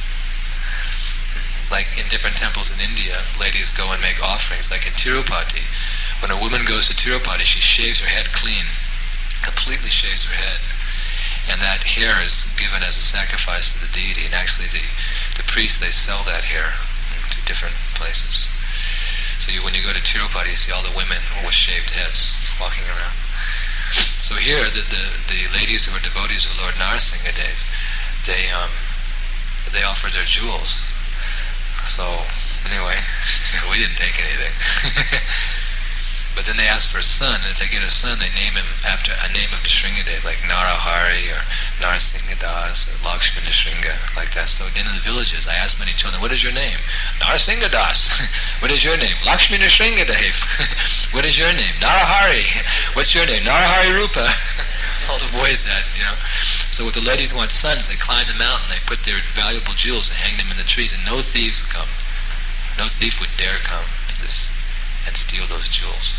A: Like in different temples in India, ladies go and make offerings, like in Tirupati. When a woman goes to Tirupati, she shaves her head clean, completely shaves her head, and that hair is given as a sacrifice to the deity, and actually the, the priests, they sell that hair to different places. So you, when you go to Tirupati, you see all the women with shaved heads walking around. So here, the, the, the ladies who are devotees of Lord Narasimhadev, they, um, they offer their jewels. So, anyway, we didn't take anything. But then they ask for a son, and if they get a son, they name him after a name of Nrsingadev, like Narahari, or Narasimhadas, or Lakshmi Nrsinga, like that. So in the villages, I asked many children, what is your name? Narasimhadas. What is your name? Lakshmi Nrsingadev. What is your name? Narahari. What's your name? Narahari Rupa. All the boys that, you know. So if the ladies want sons, they climb the mountain, they put their valuable jewels and hang them in the trees, and no thieves come. No thief would dare come to this and steal those jewels.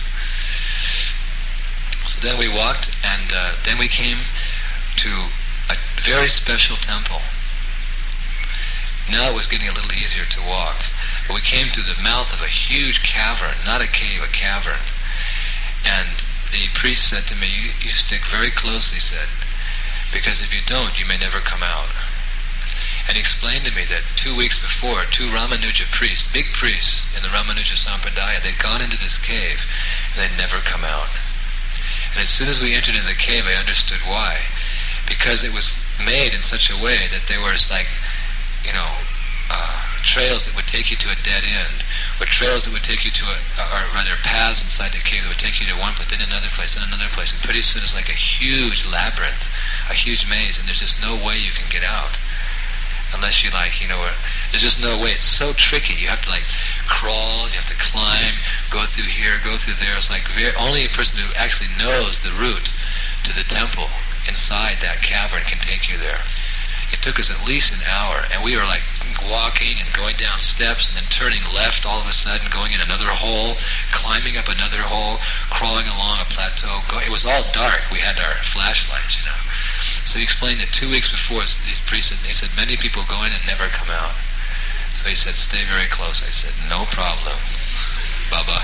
A: So then we walked, and uh, then we came to a very special temple. Now it was getting a little easier to walk. But we came to the mouth of a huge cavern, not a cave, a cavern. And the priest said to me, you, you stick very close, he said, because if you don't, you may never come out. And he explained to me that two weeks before, two Ramanuja priests, big priests in the Ramanuja Sampradaya, they'd gone into this cave, and they'd never come out. And as soon as we entered into the cave, I understood why. Because it was made in such a way that there was like, you know, uh, trails that would take you to a dead end, or trails that would take you to a, or rather paths inside the cave that would take you to one place, then another place, then another place. And pretty soon it's like a huge labyrinth, a huge maze, and there's just no way you can get out. Unless you like, you know, or, there's just no way. It's so tricky. You have to like crawl, you have to climb, go through here, go through there. It's like very, only a person who actually knows the route to the temple inside that cavern can take you there. It took us at least an hour, and we were like walking and going down steps and then turning left all of a sudden, going in another hole, climbing up another hole, crawling along a plateau. Go, it was all dark. We had our flashlights, you know. So he explained that two weeks before, these priests, he said, many people go in and never come out. So he said, stay very close. I said, no problem, Baba.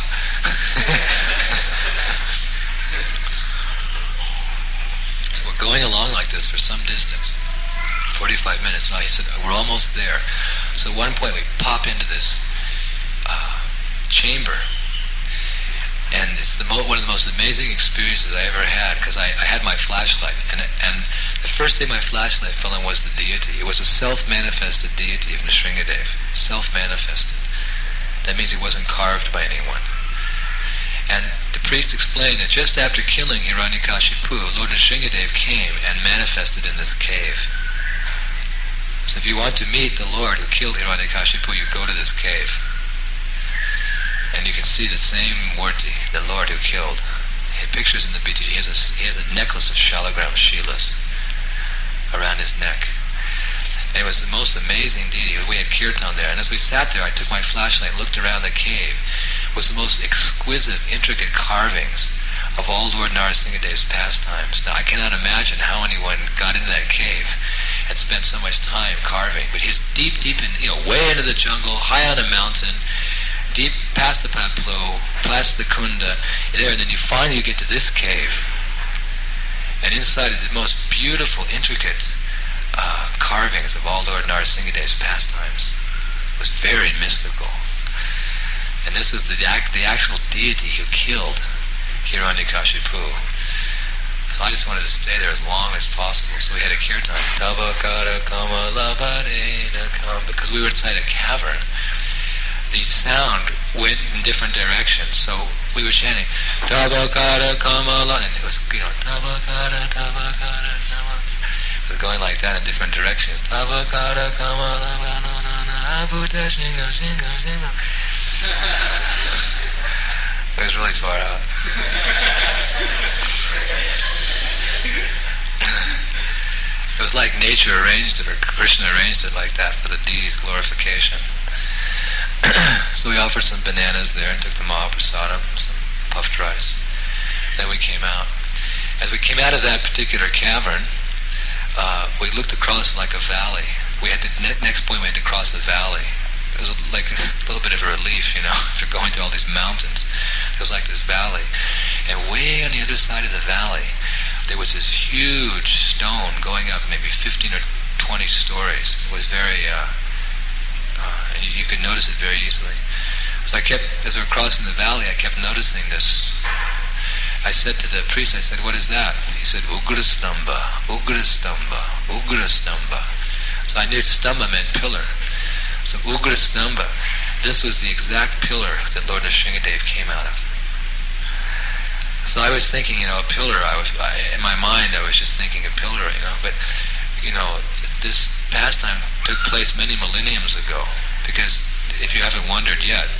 A: So we're going along like this for some distance, forty-five minutes. Now he said, we're almost there. So at one point we pop into this uh, chamber. And it's the mo- one of the most amazing experiences I ever had, because I, I had my flashlight, and and the first thing my flashlight fell on was the deity. It was a self-manifested deity of Nrsingadev, self-manifested. That means it wasn't carved by anyone. And the priest explained that just after killing Hiranyakashipu, Lord Nrsingadev came and manifested in this cave. So if you want to meet the Lord who killed Hiranyakashipu, you go to this cave. And you can see the same Murti, the Lord who killed. He had pictures in the B T G. He has a, he has a necklace of Shalagram Shilas around his neck. And it was the most amazing deity. We had kirtan there, and as we sat there, I took my flashlight and looked around the cave. It was the most exquisite, intricate carvings of all Lord Narasimhadev's pastimes. Now, I cannot imagine how anyone got into that cave and spent so much time carving. But he's deep, deep in, you know, way into the jungle, high on a mountain, deep past the Paplo, past the Kunda, there, and then you finally get to this cave. And inside is the most beautiful, intricate uh, carvings of all Lord Narasimhadev's pastimes. It was very mystical. And this was the, the actual deity who killed Hiranyakashipu. So I just wanted to stay there as long as possible. So we had a kirtan, Tavakara Kamala Varena Kam, because we were inside a cavern. the sound went in different directions. So we were chanting, Tabakara Kamala, and it was, you know, Tabakara, Tabakara, Tabakara. It was going like that in different directions. Tabakara Kamala, na na na, Buddha Shingo, Shingo, Shingo. It was really far out. It was like nature arranged it, or Krishna arranged it like that for the deity's glorification. So we offered some bananas there and took the Mahaprasadam, some puffed rice. Then we came out. As we came out of that particular cavern, uh, we looked across like a valley. We had to, ne- next point we had to cross a valley. It was like a little bit of a relief, you know, after going through all these mountains. It was like this valley. And way on the other side of the valley, there was this huge stone going up maybe fifteen or twenty stories. It was very, uh, uh, and you, you could notice it very easily. So I kept, as we were crossing the valley, I kept noticing this. I said to the priest, I said, what is that? He said, Ugrastamba, Ugrastamba, Ugrastamba. So I knew stamba meant pillar. So Ugrastamba, this was the exact pillar that Lord Nrsingadev came out of. So I was thinking, you know, a pillar, I was, I, in my mind I was just thinking a pillar, you know, but, you know, this pastime took place many millenniums ago, because if you haven't wondered yet,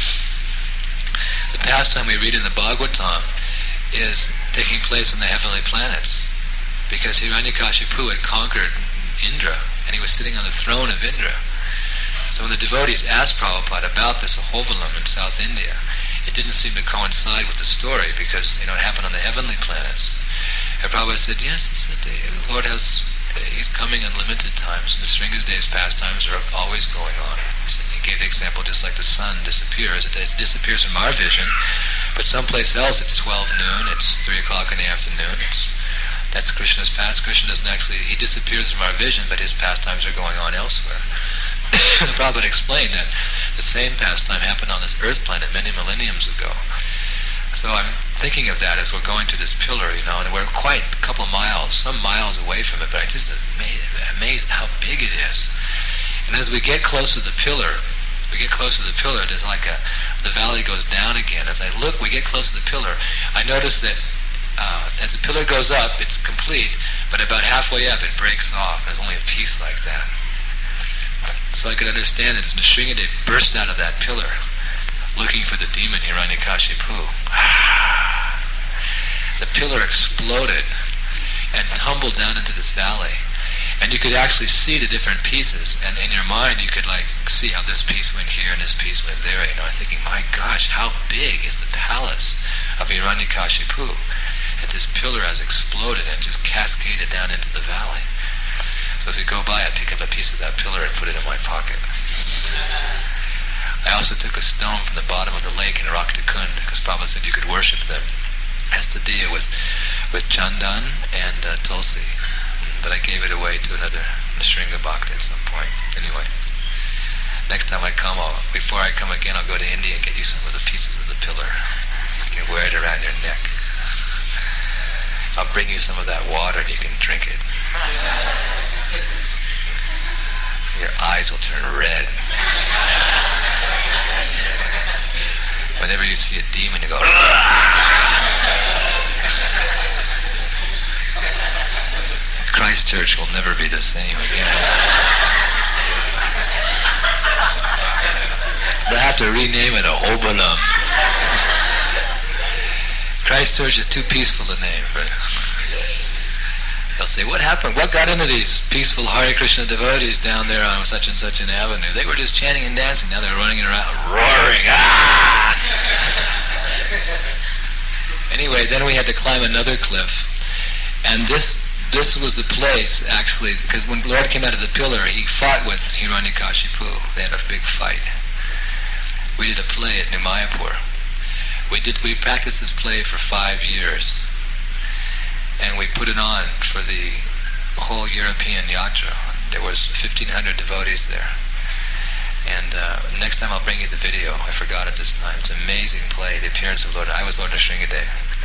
A: the pastime we read in the Bhagavatam is taking place on the heavenly planets, because Hiranyakashipu had conquered Indra, and he was sitting on the throne of Indra. So when the devotees asked Prabhupada about this Ahovalam in South India, it didn't seem to coincide with the story, because, you know, it happened on the heavenly planets. And Prabhupada said, yes, he said, the Lord has, he's coming unlimited times. Nrsingadev's pastimes are always going on. So he gave the example, just like the sun disappears. It, it disappears from our vision, but someplace else it's twelve noon, it's three o'clock in the afternoon. It's, that's Krishna's past. Krishna doesn't actually, he disappears from our vision, but his pastimes are going on elsewhere. The Prabhupada explained that the same pastime happened on this earth planet many millenniums ago. So I'm thinking of that as we're going to this pillar, you know, and we're quite a couple miles, some miles away from it, but I just amazed, amazed how big it is. And as we get close to the pillar, we get close to the pillar, there's like a, the valley goes down again. As I look, we get close to the pillar, I notice that uh, as the pillar goes up, it's complete, but about halfway up it breaks off. There's only a piece like that. So I could understand that as Nrsingadev burst out of that pillar, looking for the demon Hiranyakashipu, the pillar exploded and tumbled down into this valley. And you could actually see the different pieces, and in your mind you could like see how this piece went here and this piece went there. You know, I'm thinking, my gosh, how big is the palace of Hiranyakashipu? And this pillar has exploded and just cascaded down into the valley. So as we go by, I pick up a piece of that pillar and put it in my pocket. I also took a stone from the bottom of the lake in Raktakund, because Prabhupada said you could worship them as Tadiya with, with Chandan and uh, Tulsi. But I gave it away to another Nrsinga Bhakta at some point. Anyway, next time I come, I'll, before I come again, I'll go to India and get you some of the pieces of the pillar. You can wear it around your neck. I'll bring you some of that water and you can drink it. Your eyes will turn red. Whenever you see a demon, you go, Christchurch will never be the same again. They'll have to rename it Ahovalam. Christchurch is too peaceful a name for it. They'll say, what happened? What got into these peaceful Hare Krishna devotees down there on such and such an avenue? They were just chanting and dancing. Now they're running around, roaring. Ah! Anyway, then we had to climb another cliff. And this this was the place, actually, because when Lord came out of the pillar, he fought with Hiranyakashipu. They had a big fight. We did a play at New Mayapur. We did. We practiced this play for five years. And we put it on for the whole European yatra. There was fifteen hundred devotees there. And uh, next time I'll bring you the video. I forgot it this time. It's an amazing play, the appearance of Lord. I was Lord Nrsingadev.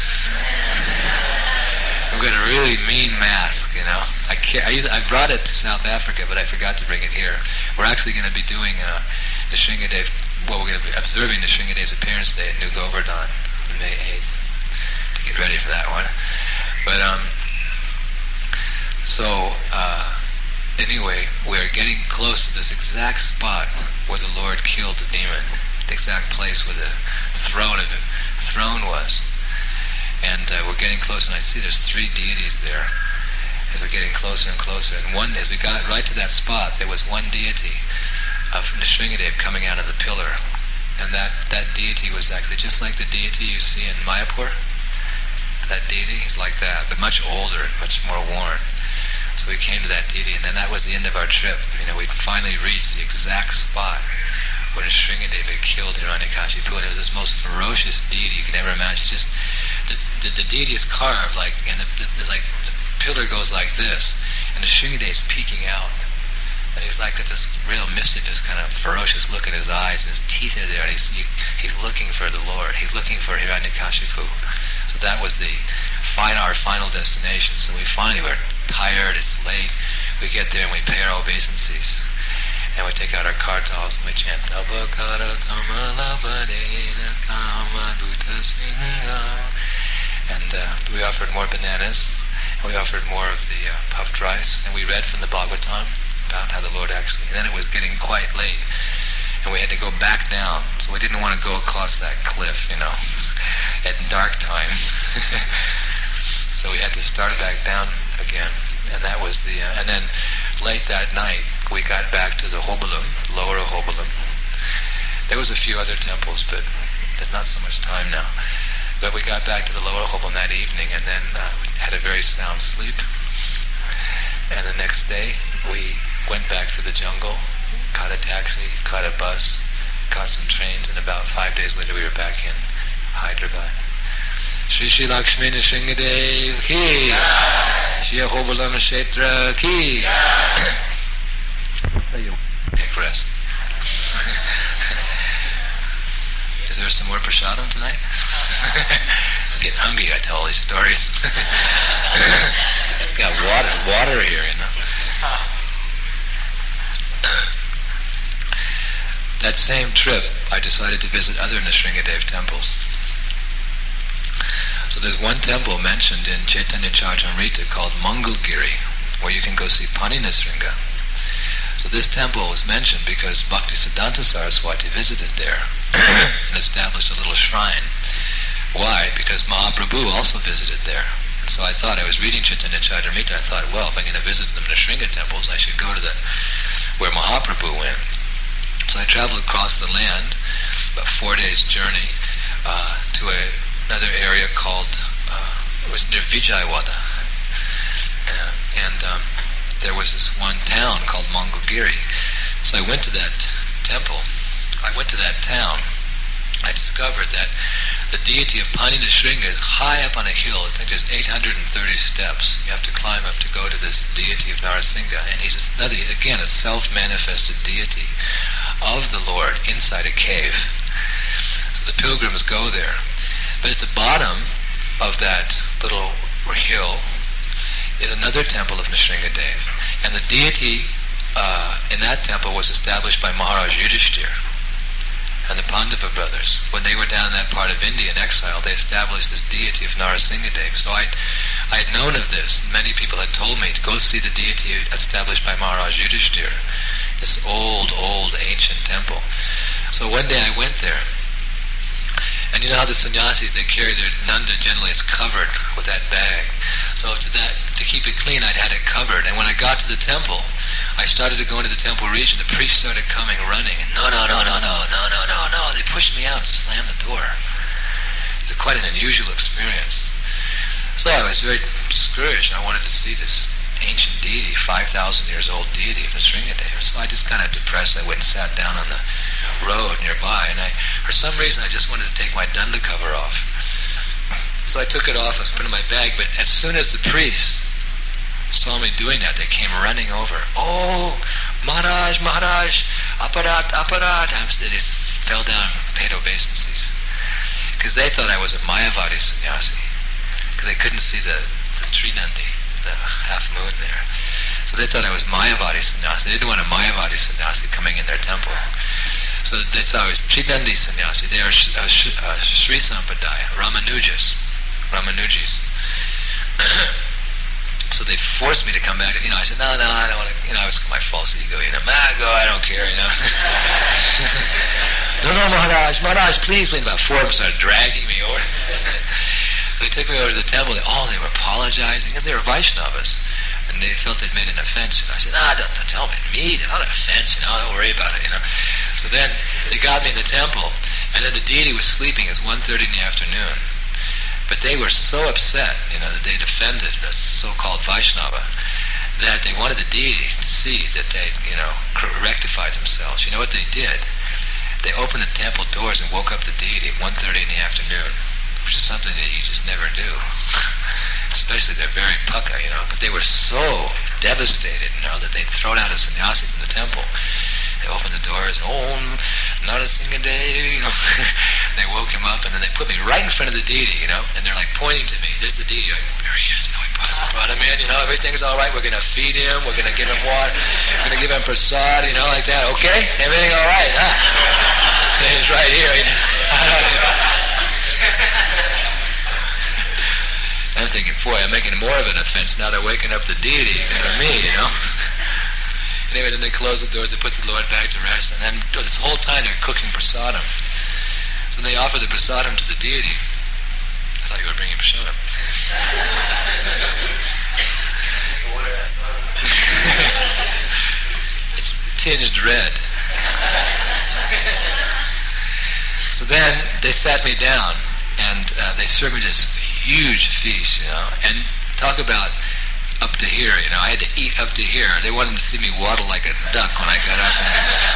A: I've got a really mean mask, you know. I can't, I, used, I brought it to South Africa, but I forgot to bring it here. We're actually going to be doing uh, Nrsingadev well, we're going to be observing the Nrsingadeva's appearance day at New Govardhan on May eighth to get ready for that one. But, um, so, uh, anyway, we're getting close to this exact spot where the Lord killed the demon, the exact place where the throne of the throne was. And uh, we're getting close, and I see there's three deities there as we're getting closer and closer. And one, as we got right to that spot, there was one deity of Nrsingadeva coming out of the pillar. And that, that deity was actually just like the deity you see in Mayapur. That deity, he's like that, but much older and much more worn. So we came to that deity, and then that was the end of our trip. You know, we finally reached the exact spot where Nrsingadeva had killed Hiranyakashipu, and it was this most ferocious deity you can ever imagine. Just the, the, the deity is carved like, and the, the, the, like the pillar goes like this, and Nrsingadeva is peeking out, and he's like got this real mischievous kind of ferocious look in his eyes, and his teeth are there, and he's he, he's looking for the Lord. He's looking for Hiranyakashipu. So that was the final, our final destination. So we finally were tired. It's late. We get there and we pay our obeisances. And we take out our kartals and we chant Tabakara Kamala Padena Kama Duta Singha. And uh, we offered more bananas, and we offered more of the uh, puffed rice, and we read from the Bhagavatam about how the Lord actually, and then it was getting quite late, and we had to go back down, so we didn't want to go across that cliff, you know, at dark time. So we had to start back down again, and that was the, uh, and then late that night, we got back to the Hobalam, lower Hobalam. There was a few other temples, but there's not so much time now. But we got back to the lower Hobalam that evening, and then uh, we had a very sound sleep. And the next day, we went back to the jungle, caught a taxi, caught a bus, caught some trains, and about five days later we were back in Hyderabad. Shri Shri Lakshmi Nrsingadev ki, Shri Hobalam Kshetra ki. Take rest. Is there some more prasadam tonight? I'm getting hungry, I tell all these stories. It's got water water here, you know. That same trip, I decided to visit other Nrsingadev temples. So there's one temple mentioned in Chaitanya Charitamrita called Mangalgiri, where you can go see Pani Nrsinga. So this temple was mentioned because Bhaktisiddhanta Saraswati visited there and established a little shrine. Why? Because Mahaprabhu also visited there. And so I thought, I was reading Chaitanya Charitamrita, I thought, well, if I'm going to visit the Nrsinga temples, I should go to the where Mahaprabhu went. So I traveled across the land, about four days' journey, uh, to a, another area called, uh, it was near Vijayawada. Uh, and um, there was this one town called Mangalgiri. So I went to that temple. I went to that town. I discovered that the deity of Pani Nrsinga is high up on a hill. I think there's eight hundred thirty steps you have to climb up to go to this deity of Narasingha. And he's another, he's again a self-manifested deity of the Lord inside a cave. So the pilgrims go there. But at the bottom of that little hill is another temple of Nrsingadev. And the deity uh, in that temple was established by Maharaj Yudhishthir and the Pandava brothers. When they were down in that part of India in exile, they established this deity of Narasimhadev. So I I had known of this. Many people had told me to go see the deity established by Maharaj Yudhishthir, this old, old, ancient temple. So one day I went there, and you know how the sannyasis, they carry their nanda, generally it's covered with that bag. So to that, to keep it clean, I'd had it covered. And when I got to the temple, I started to go into the temple region. The priests started coming, running. And no, no, no, no, no, no, no, no, no. They pushed me out and slammed the door. It was quite an unusual experience. So I was very discouraged. I wanted to see this ancient deity, five thousand years old deity of Nrsingadev. So I just kind of depressed. I went and sat down on the road nearby, and I, for some reason, I just wanted to take my danda cover off. So I took it off, I put it in my bag, but as soon as the priests saw me doing that, they came running over. Oh, Maharaj, Maharaj, aparat, aparat. They just fell down and paid obeisances. Because they thought I was a Mayavadi sannyasi. Because they couldn't see the, the Trinandi, the half moon there. So they thought I was Mayavadi sannyasi. They didn't want a Mayavadi sannyasi coming in their temple. So So that's always Tridandi sannyasi. They are uh, uh, Sri Sampadaya, Ramanujas, Ramanujis. So they forced me to come back. You know, I said, no, no, I don't want to. You know, I was my false ego. You know, I go, I don't care. You know. no, no, Maharaj, Maharaj, please, please. About four of them started dragging me over. So they took me over to the temple. They, oh, they were apologizing because they were Vaishnavas. And they felt they'd made an offense. And I said, ah, don't, don't tell me, me, it's not an offense, you know, don't worry about it, you know. So then they got me in the temple, and then the deity was sleeping. It was one thirty in the afternoon. But they were so upset, you know, that they'd offended a so-called Vaishnava, that they wanted the deity to see that they, you know, rectified themselves. You know what they did? They opened the temple doors and woke up the deity at one thirty in the afternoon, which is something that you just never do. Especially they're very pucka, you know, but they were so devastated, you know, that they'd thrown out a sannyasi from the temple. They opened the doors, Om, not a single day, you know. They woke him up, and then they put me right in front of the deity, you know, and they're like pointing to me. There's the deity. Like, there he is, you know, we brought, brought him in, you know, everything's all right. We're going to feed him. We're going to give him water. We're going to give him prasad, you know, like that. Okay? Everything all right, huh? He's right here. You know? I'm thinking, boy, I'm making more of an offense now. They're waking up the deity than me, you know. Anyway, then they closed the doors, they put the Lord back to rest, and then this whole time they're cooking prasadam. So they offered the prasadam to the deity. I thought you were bringing prasadam. It's tinged red. So then they sat me down, and uh, they served me this huge feast, you know, and talk about up to here, you know, I had to eat up to here. They wanted to see me waddle like a duck when I got up.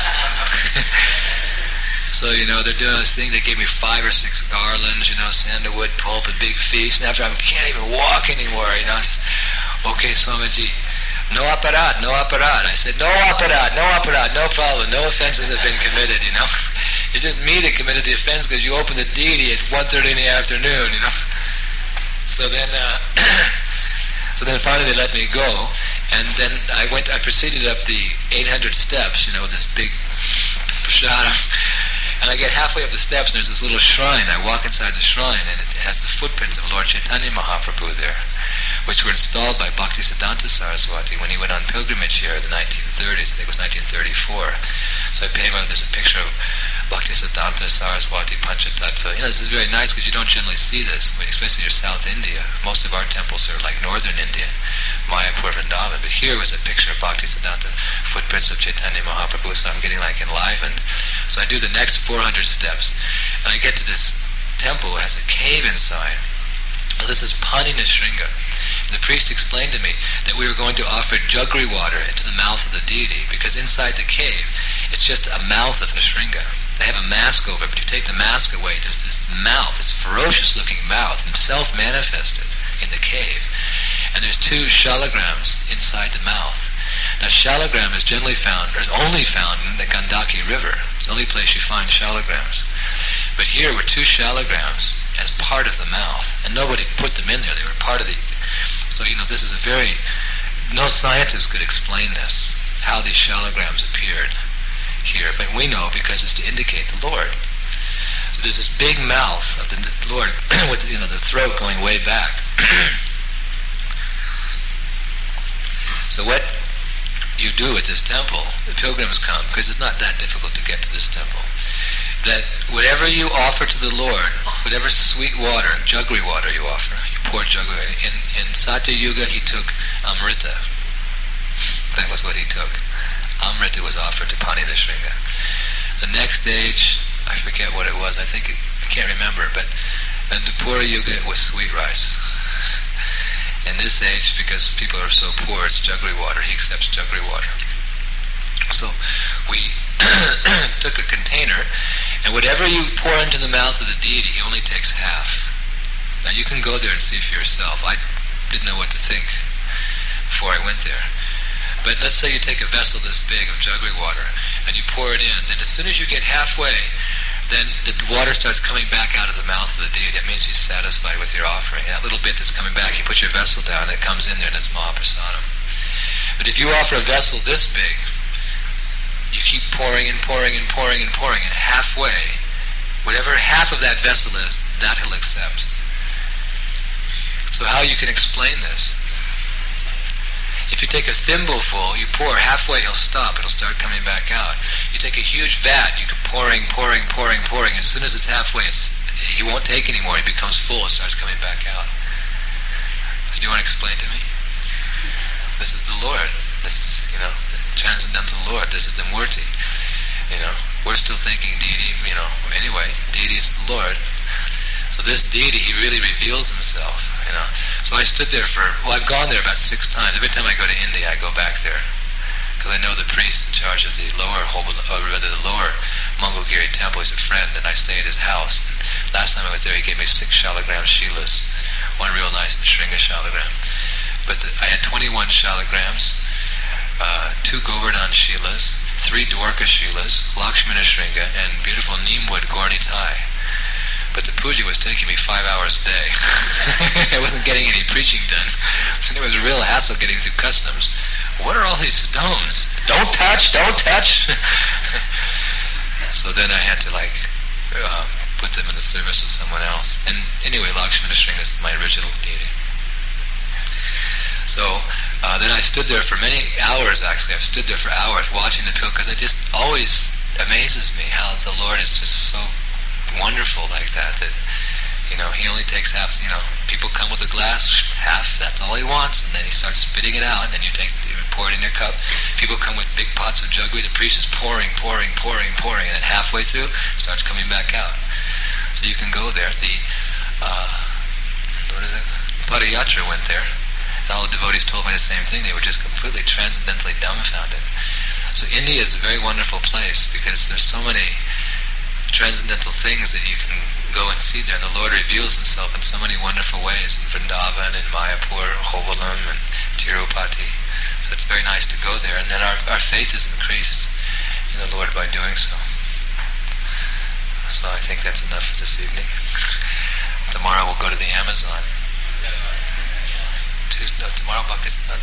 A: So, you know, they're doing this thing. They gave me five or six garlands, you know, sandalwood pulp, a big feast, and after I can't even walk anymore, you know, just, okay, Swamiji, no aparat, no aparat. I said, no aparat, no aparat, no problem, no offenses have been committed, you know. It's just me that committed the offense because you opened the deity at one thirty in the afternoon, you know. So then, uh, so then finally they let me go, and then I went. I proceeded up the eight hundred steps, you know, with this big prasada, and I get halfway up the steps, and there's this little shrine. I walk inside the shrine, and it has the footprints of Lord Chaitanya Mahaprabhu there, which were installed by Bhaktisiddhanta Saraswati when he went on pilgrimage here in the nineteen thirties. I think it was nineteen thirty-four. So I pay him. There's a picture of Bhaktisiddhanta Saraswati Panchatattva. You know, this is very nice because you don't generally see this, especially in South India. Most of our temples are like northern India, Mayapur, Vrindavan. But here was a picture of Bhaktisiddhanta, footprints of Chaitanya Mahaprabhu, so I'm getting like enlivened. So I do the next four hundred steps, and I get to this temple. It has a cave inside. Well, this is Pani Nishringa. And the priest explained to me that we were going to offer juggery water into the mouth of the deity, because inside the cave, it's just a mouth of Nishringa. They have a mask over it, but you take the mask away, there's this mouth, this ferocious-looking mouth, self-manifested in the cave. And there's two shalagrams inside the mouth. Now, shalagram is generally found, or is only found in the Gandaki River. It's the only place you find shalagrams. But here were two shalagrams as part of the mouth, and nobody put them in there. They were part of the... So, you know, this is a very... No scientist could explain this, how these shalagrams appeared here, but we know because it's to indicate the Lord. So there's this big mouth of the Lord with, you know, the throat going way back. So what you do at this temple, the pilgrims come, because it's not that difficult to get to this temple, that whatever you offer to the Lord, whatever sweet water, juggery water you offer, you pour juggery. In, in Satya Yuga he took Amrita. That was what he took. Amrita was offered to Pani Nishringa. The next stage, I forget what it was, I think, it, I can't remember, but in Dupura Yuga it was sweet rice. In this age, because people are so poor, it's juggery water. He accepts juggery water. So we took a container, and whatever you pour into the mouth of the deity, he only takes half. Now you can go there and see for yourself. I didn't know what to think before I went there. But let's say you take a vessel this big of juggery water, and you pour it in. Then as soon as you get halfway, then the water starts coming back out of the mouth of the deity. That means he's satisfied with your offering. And that little bit that's coming back, you put your vessel down, and it comes in there, and it's Mahaprasadam. But if you offer a vessel this big, you keep pouring and pouring and pouring and pouring, and halfway, whatever half of that vessel is, that he'll accept. So how you can explain this? If you take a thimbleful, you pour halfway, he'll stop, it'll start coming back out. You take a huge vat, you keep pouring, pouring, pouring, pouring, as soon as it's halfway, it's, he won't take anymore, it becomes full, it starts coming back out. Do you want to explain to me? This is the Lord. This is, you know, the transcendental Lord. This is the Murti. You know, we're still thinking deity, you know, anyway, deity is the Lord. So this deity, he really reveals himself, you know. So I stood there for, well, I've gone there about six times. Every time I go to India, I go back there. Because I know the priest in charge of the lower, or rather the lower Mangalgiri temple. He's a friend, and I stay at his house. And last time I was there, he gave me six shalagram shilas. One real nice Shringa shalagram. But the, I had twenty-one shalagrams, uh, two Govardhan shilas, three Dwarka shilas, Lakshmana Shringa, and beautiful Neemwood Gorni Thai. But the puja was taking me five hours a day. I wasn't getting any preaching done. So it was a real hassle getting through customs. What are all these stones? Don't touch, don't touch! So then I had to like uh, put them in the service of someone else. And anyway, Lakshmana Shringa is my original deity. So uh, then I stood there for many hours, actually. I've stood there for hours watching the pill, because it just always amazes me how the Lord is just so wonderful like that, that, you know, he only takes half, you know, people come with a glass, half, that's all he wants, and then he starts spitting it out, and then you take, you pour it in your cup. People come with big pots of jaggery, the priest is pouring, pouring, pouring, pouring, and then halfway through, starts coming back out. So you can go there. The, uh, what is it? Padayatra went there, and all the devotees told me the same thing. They were just completely transcendentally dumbfounded. So India is a very wonderful place, because there's so many transcendental things that you can go and see there. And the Lord reveals himself in so many wonderful ways in Vrindavan, in Mayapur, Hovalam, and Tirupati. So it's very nice to go there. And then our, our faith is increased in the Lord by doing so. So I think that's enough for this evening. Tomorrow we'll go to the Amazon. Tuesday, no, tomorrow Bucket's not.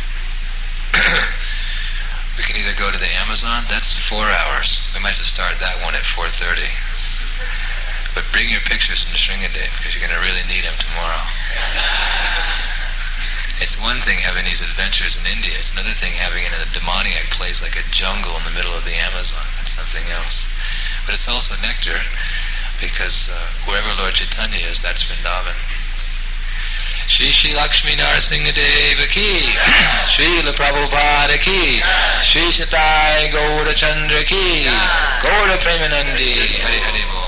A: We can either go to the Amazon, that's four hours. We might have to start that one at four thirty. But bring your pictures from the Shringadev, because you're going to really need them tomorrow. It's one thing having these adventures in India. It's another thing having it in a demoniac place like a jungle in the middle of the Amazon. It's something else. But it's also nectar, because uh, wherever Lord Chaitanya is, that's Vrindavan. Shri Shri Lakshmi Narasimha Deva ki, Srila Prabhupada ki, Shri Satai Gaura Chandra ki, Gaura Premanandi, Hari Hari Bol.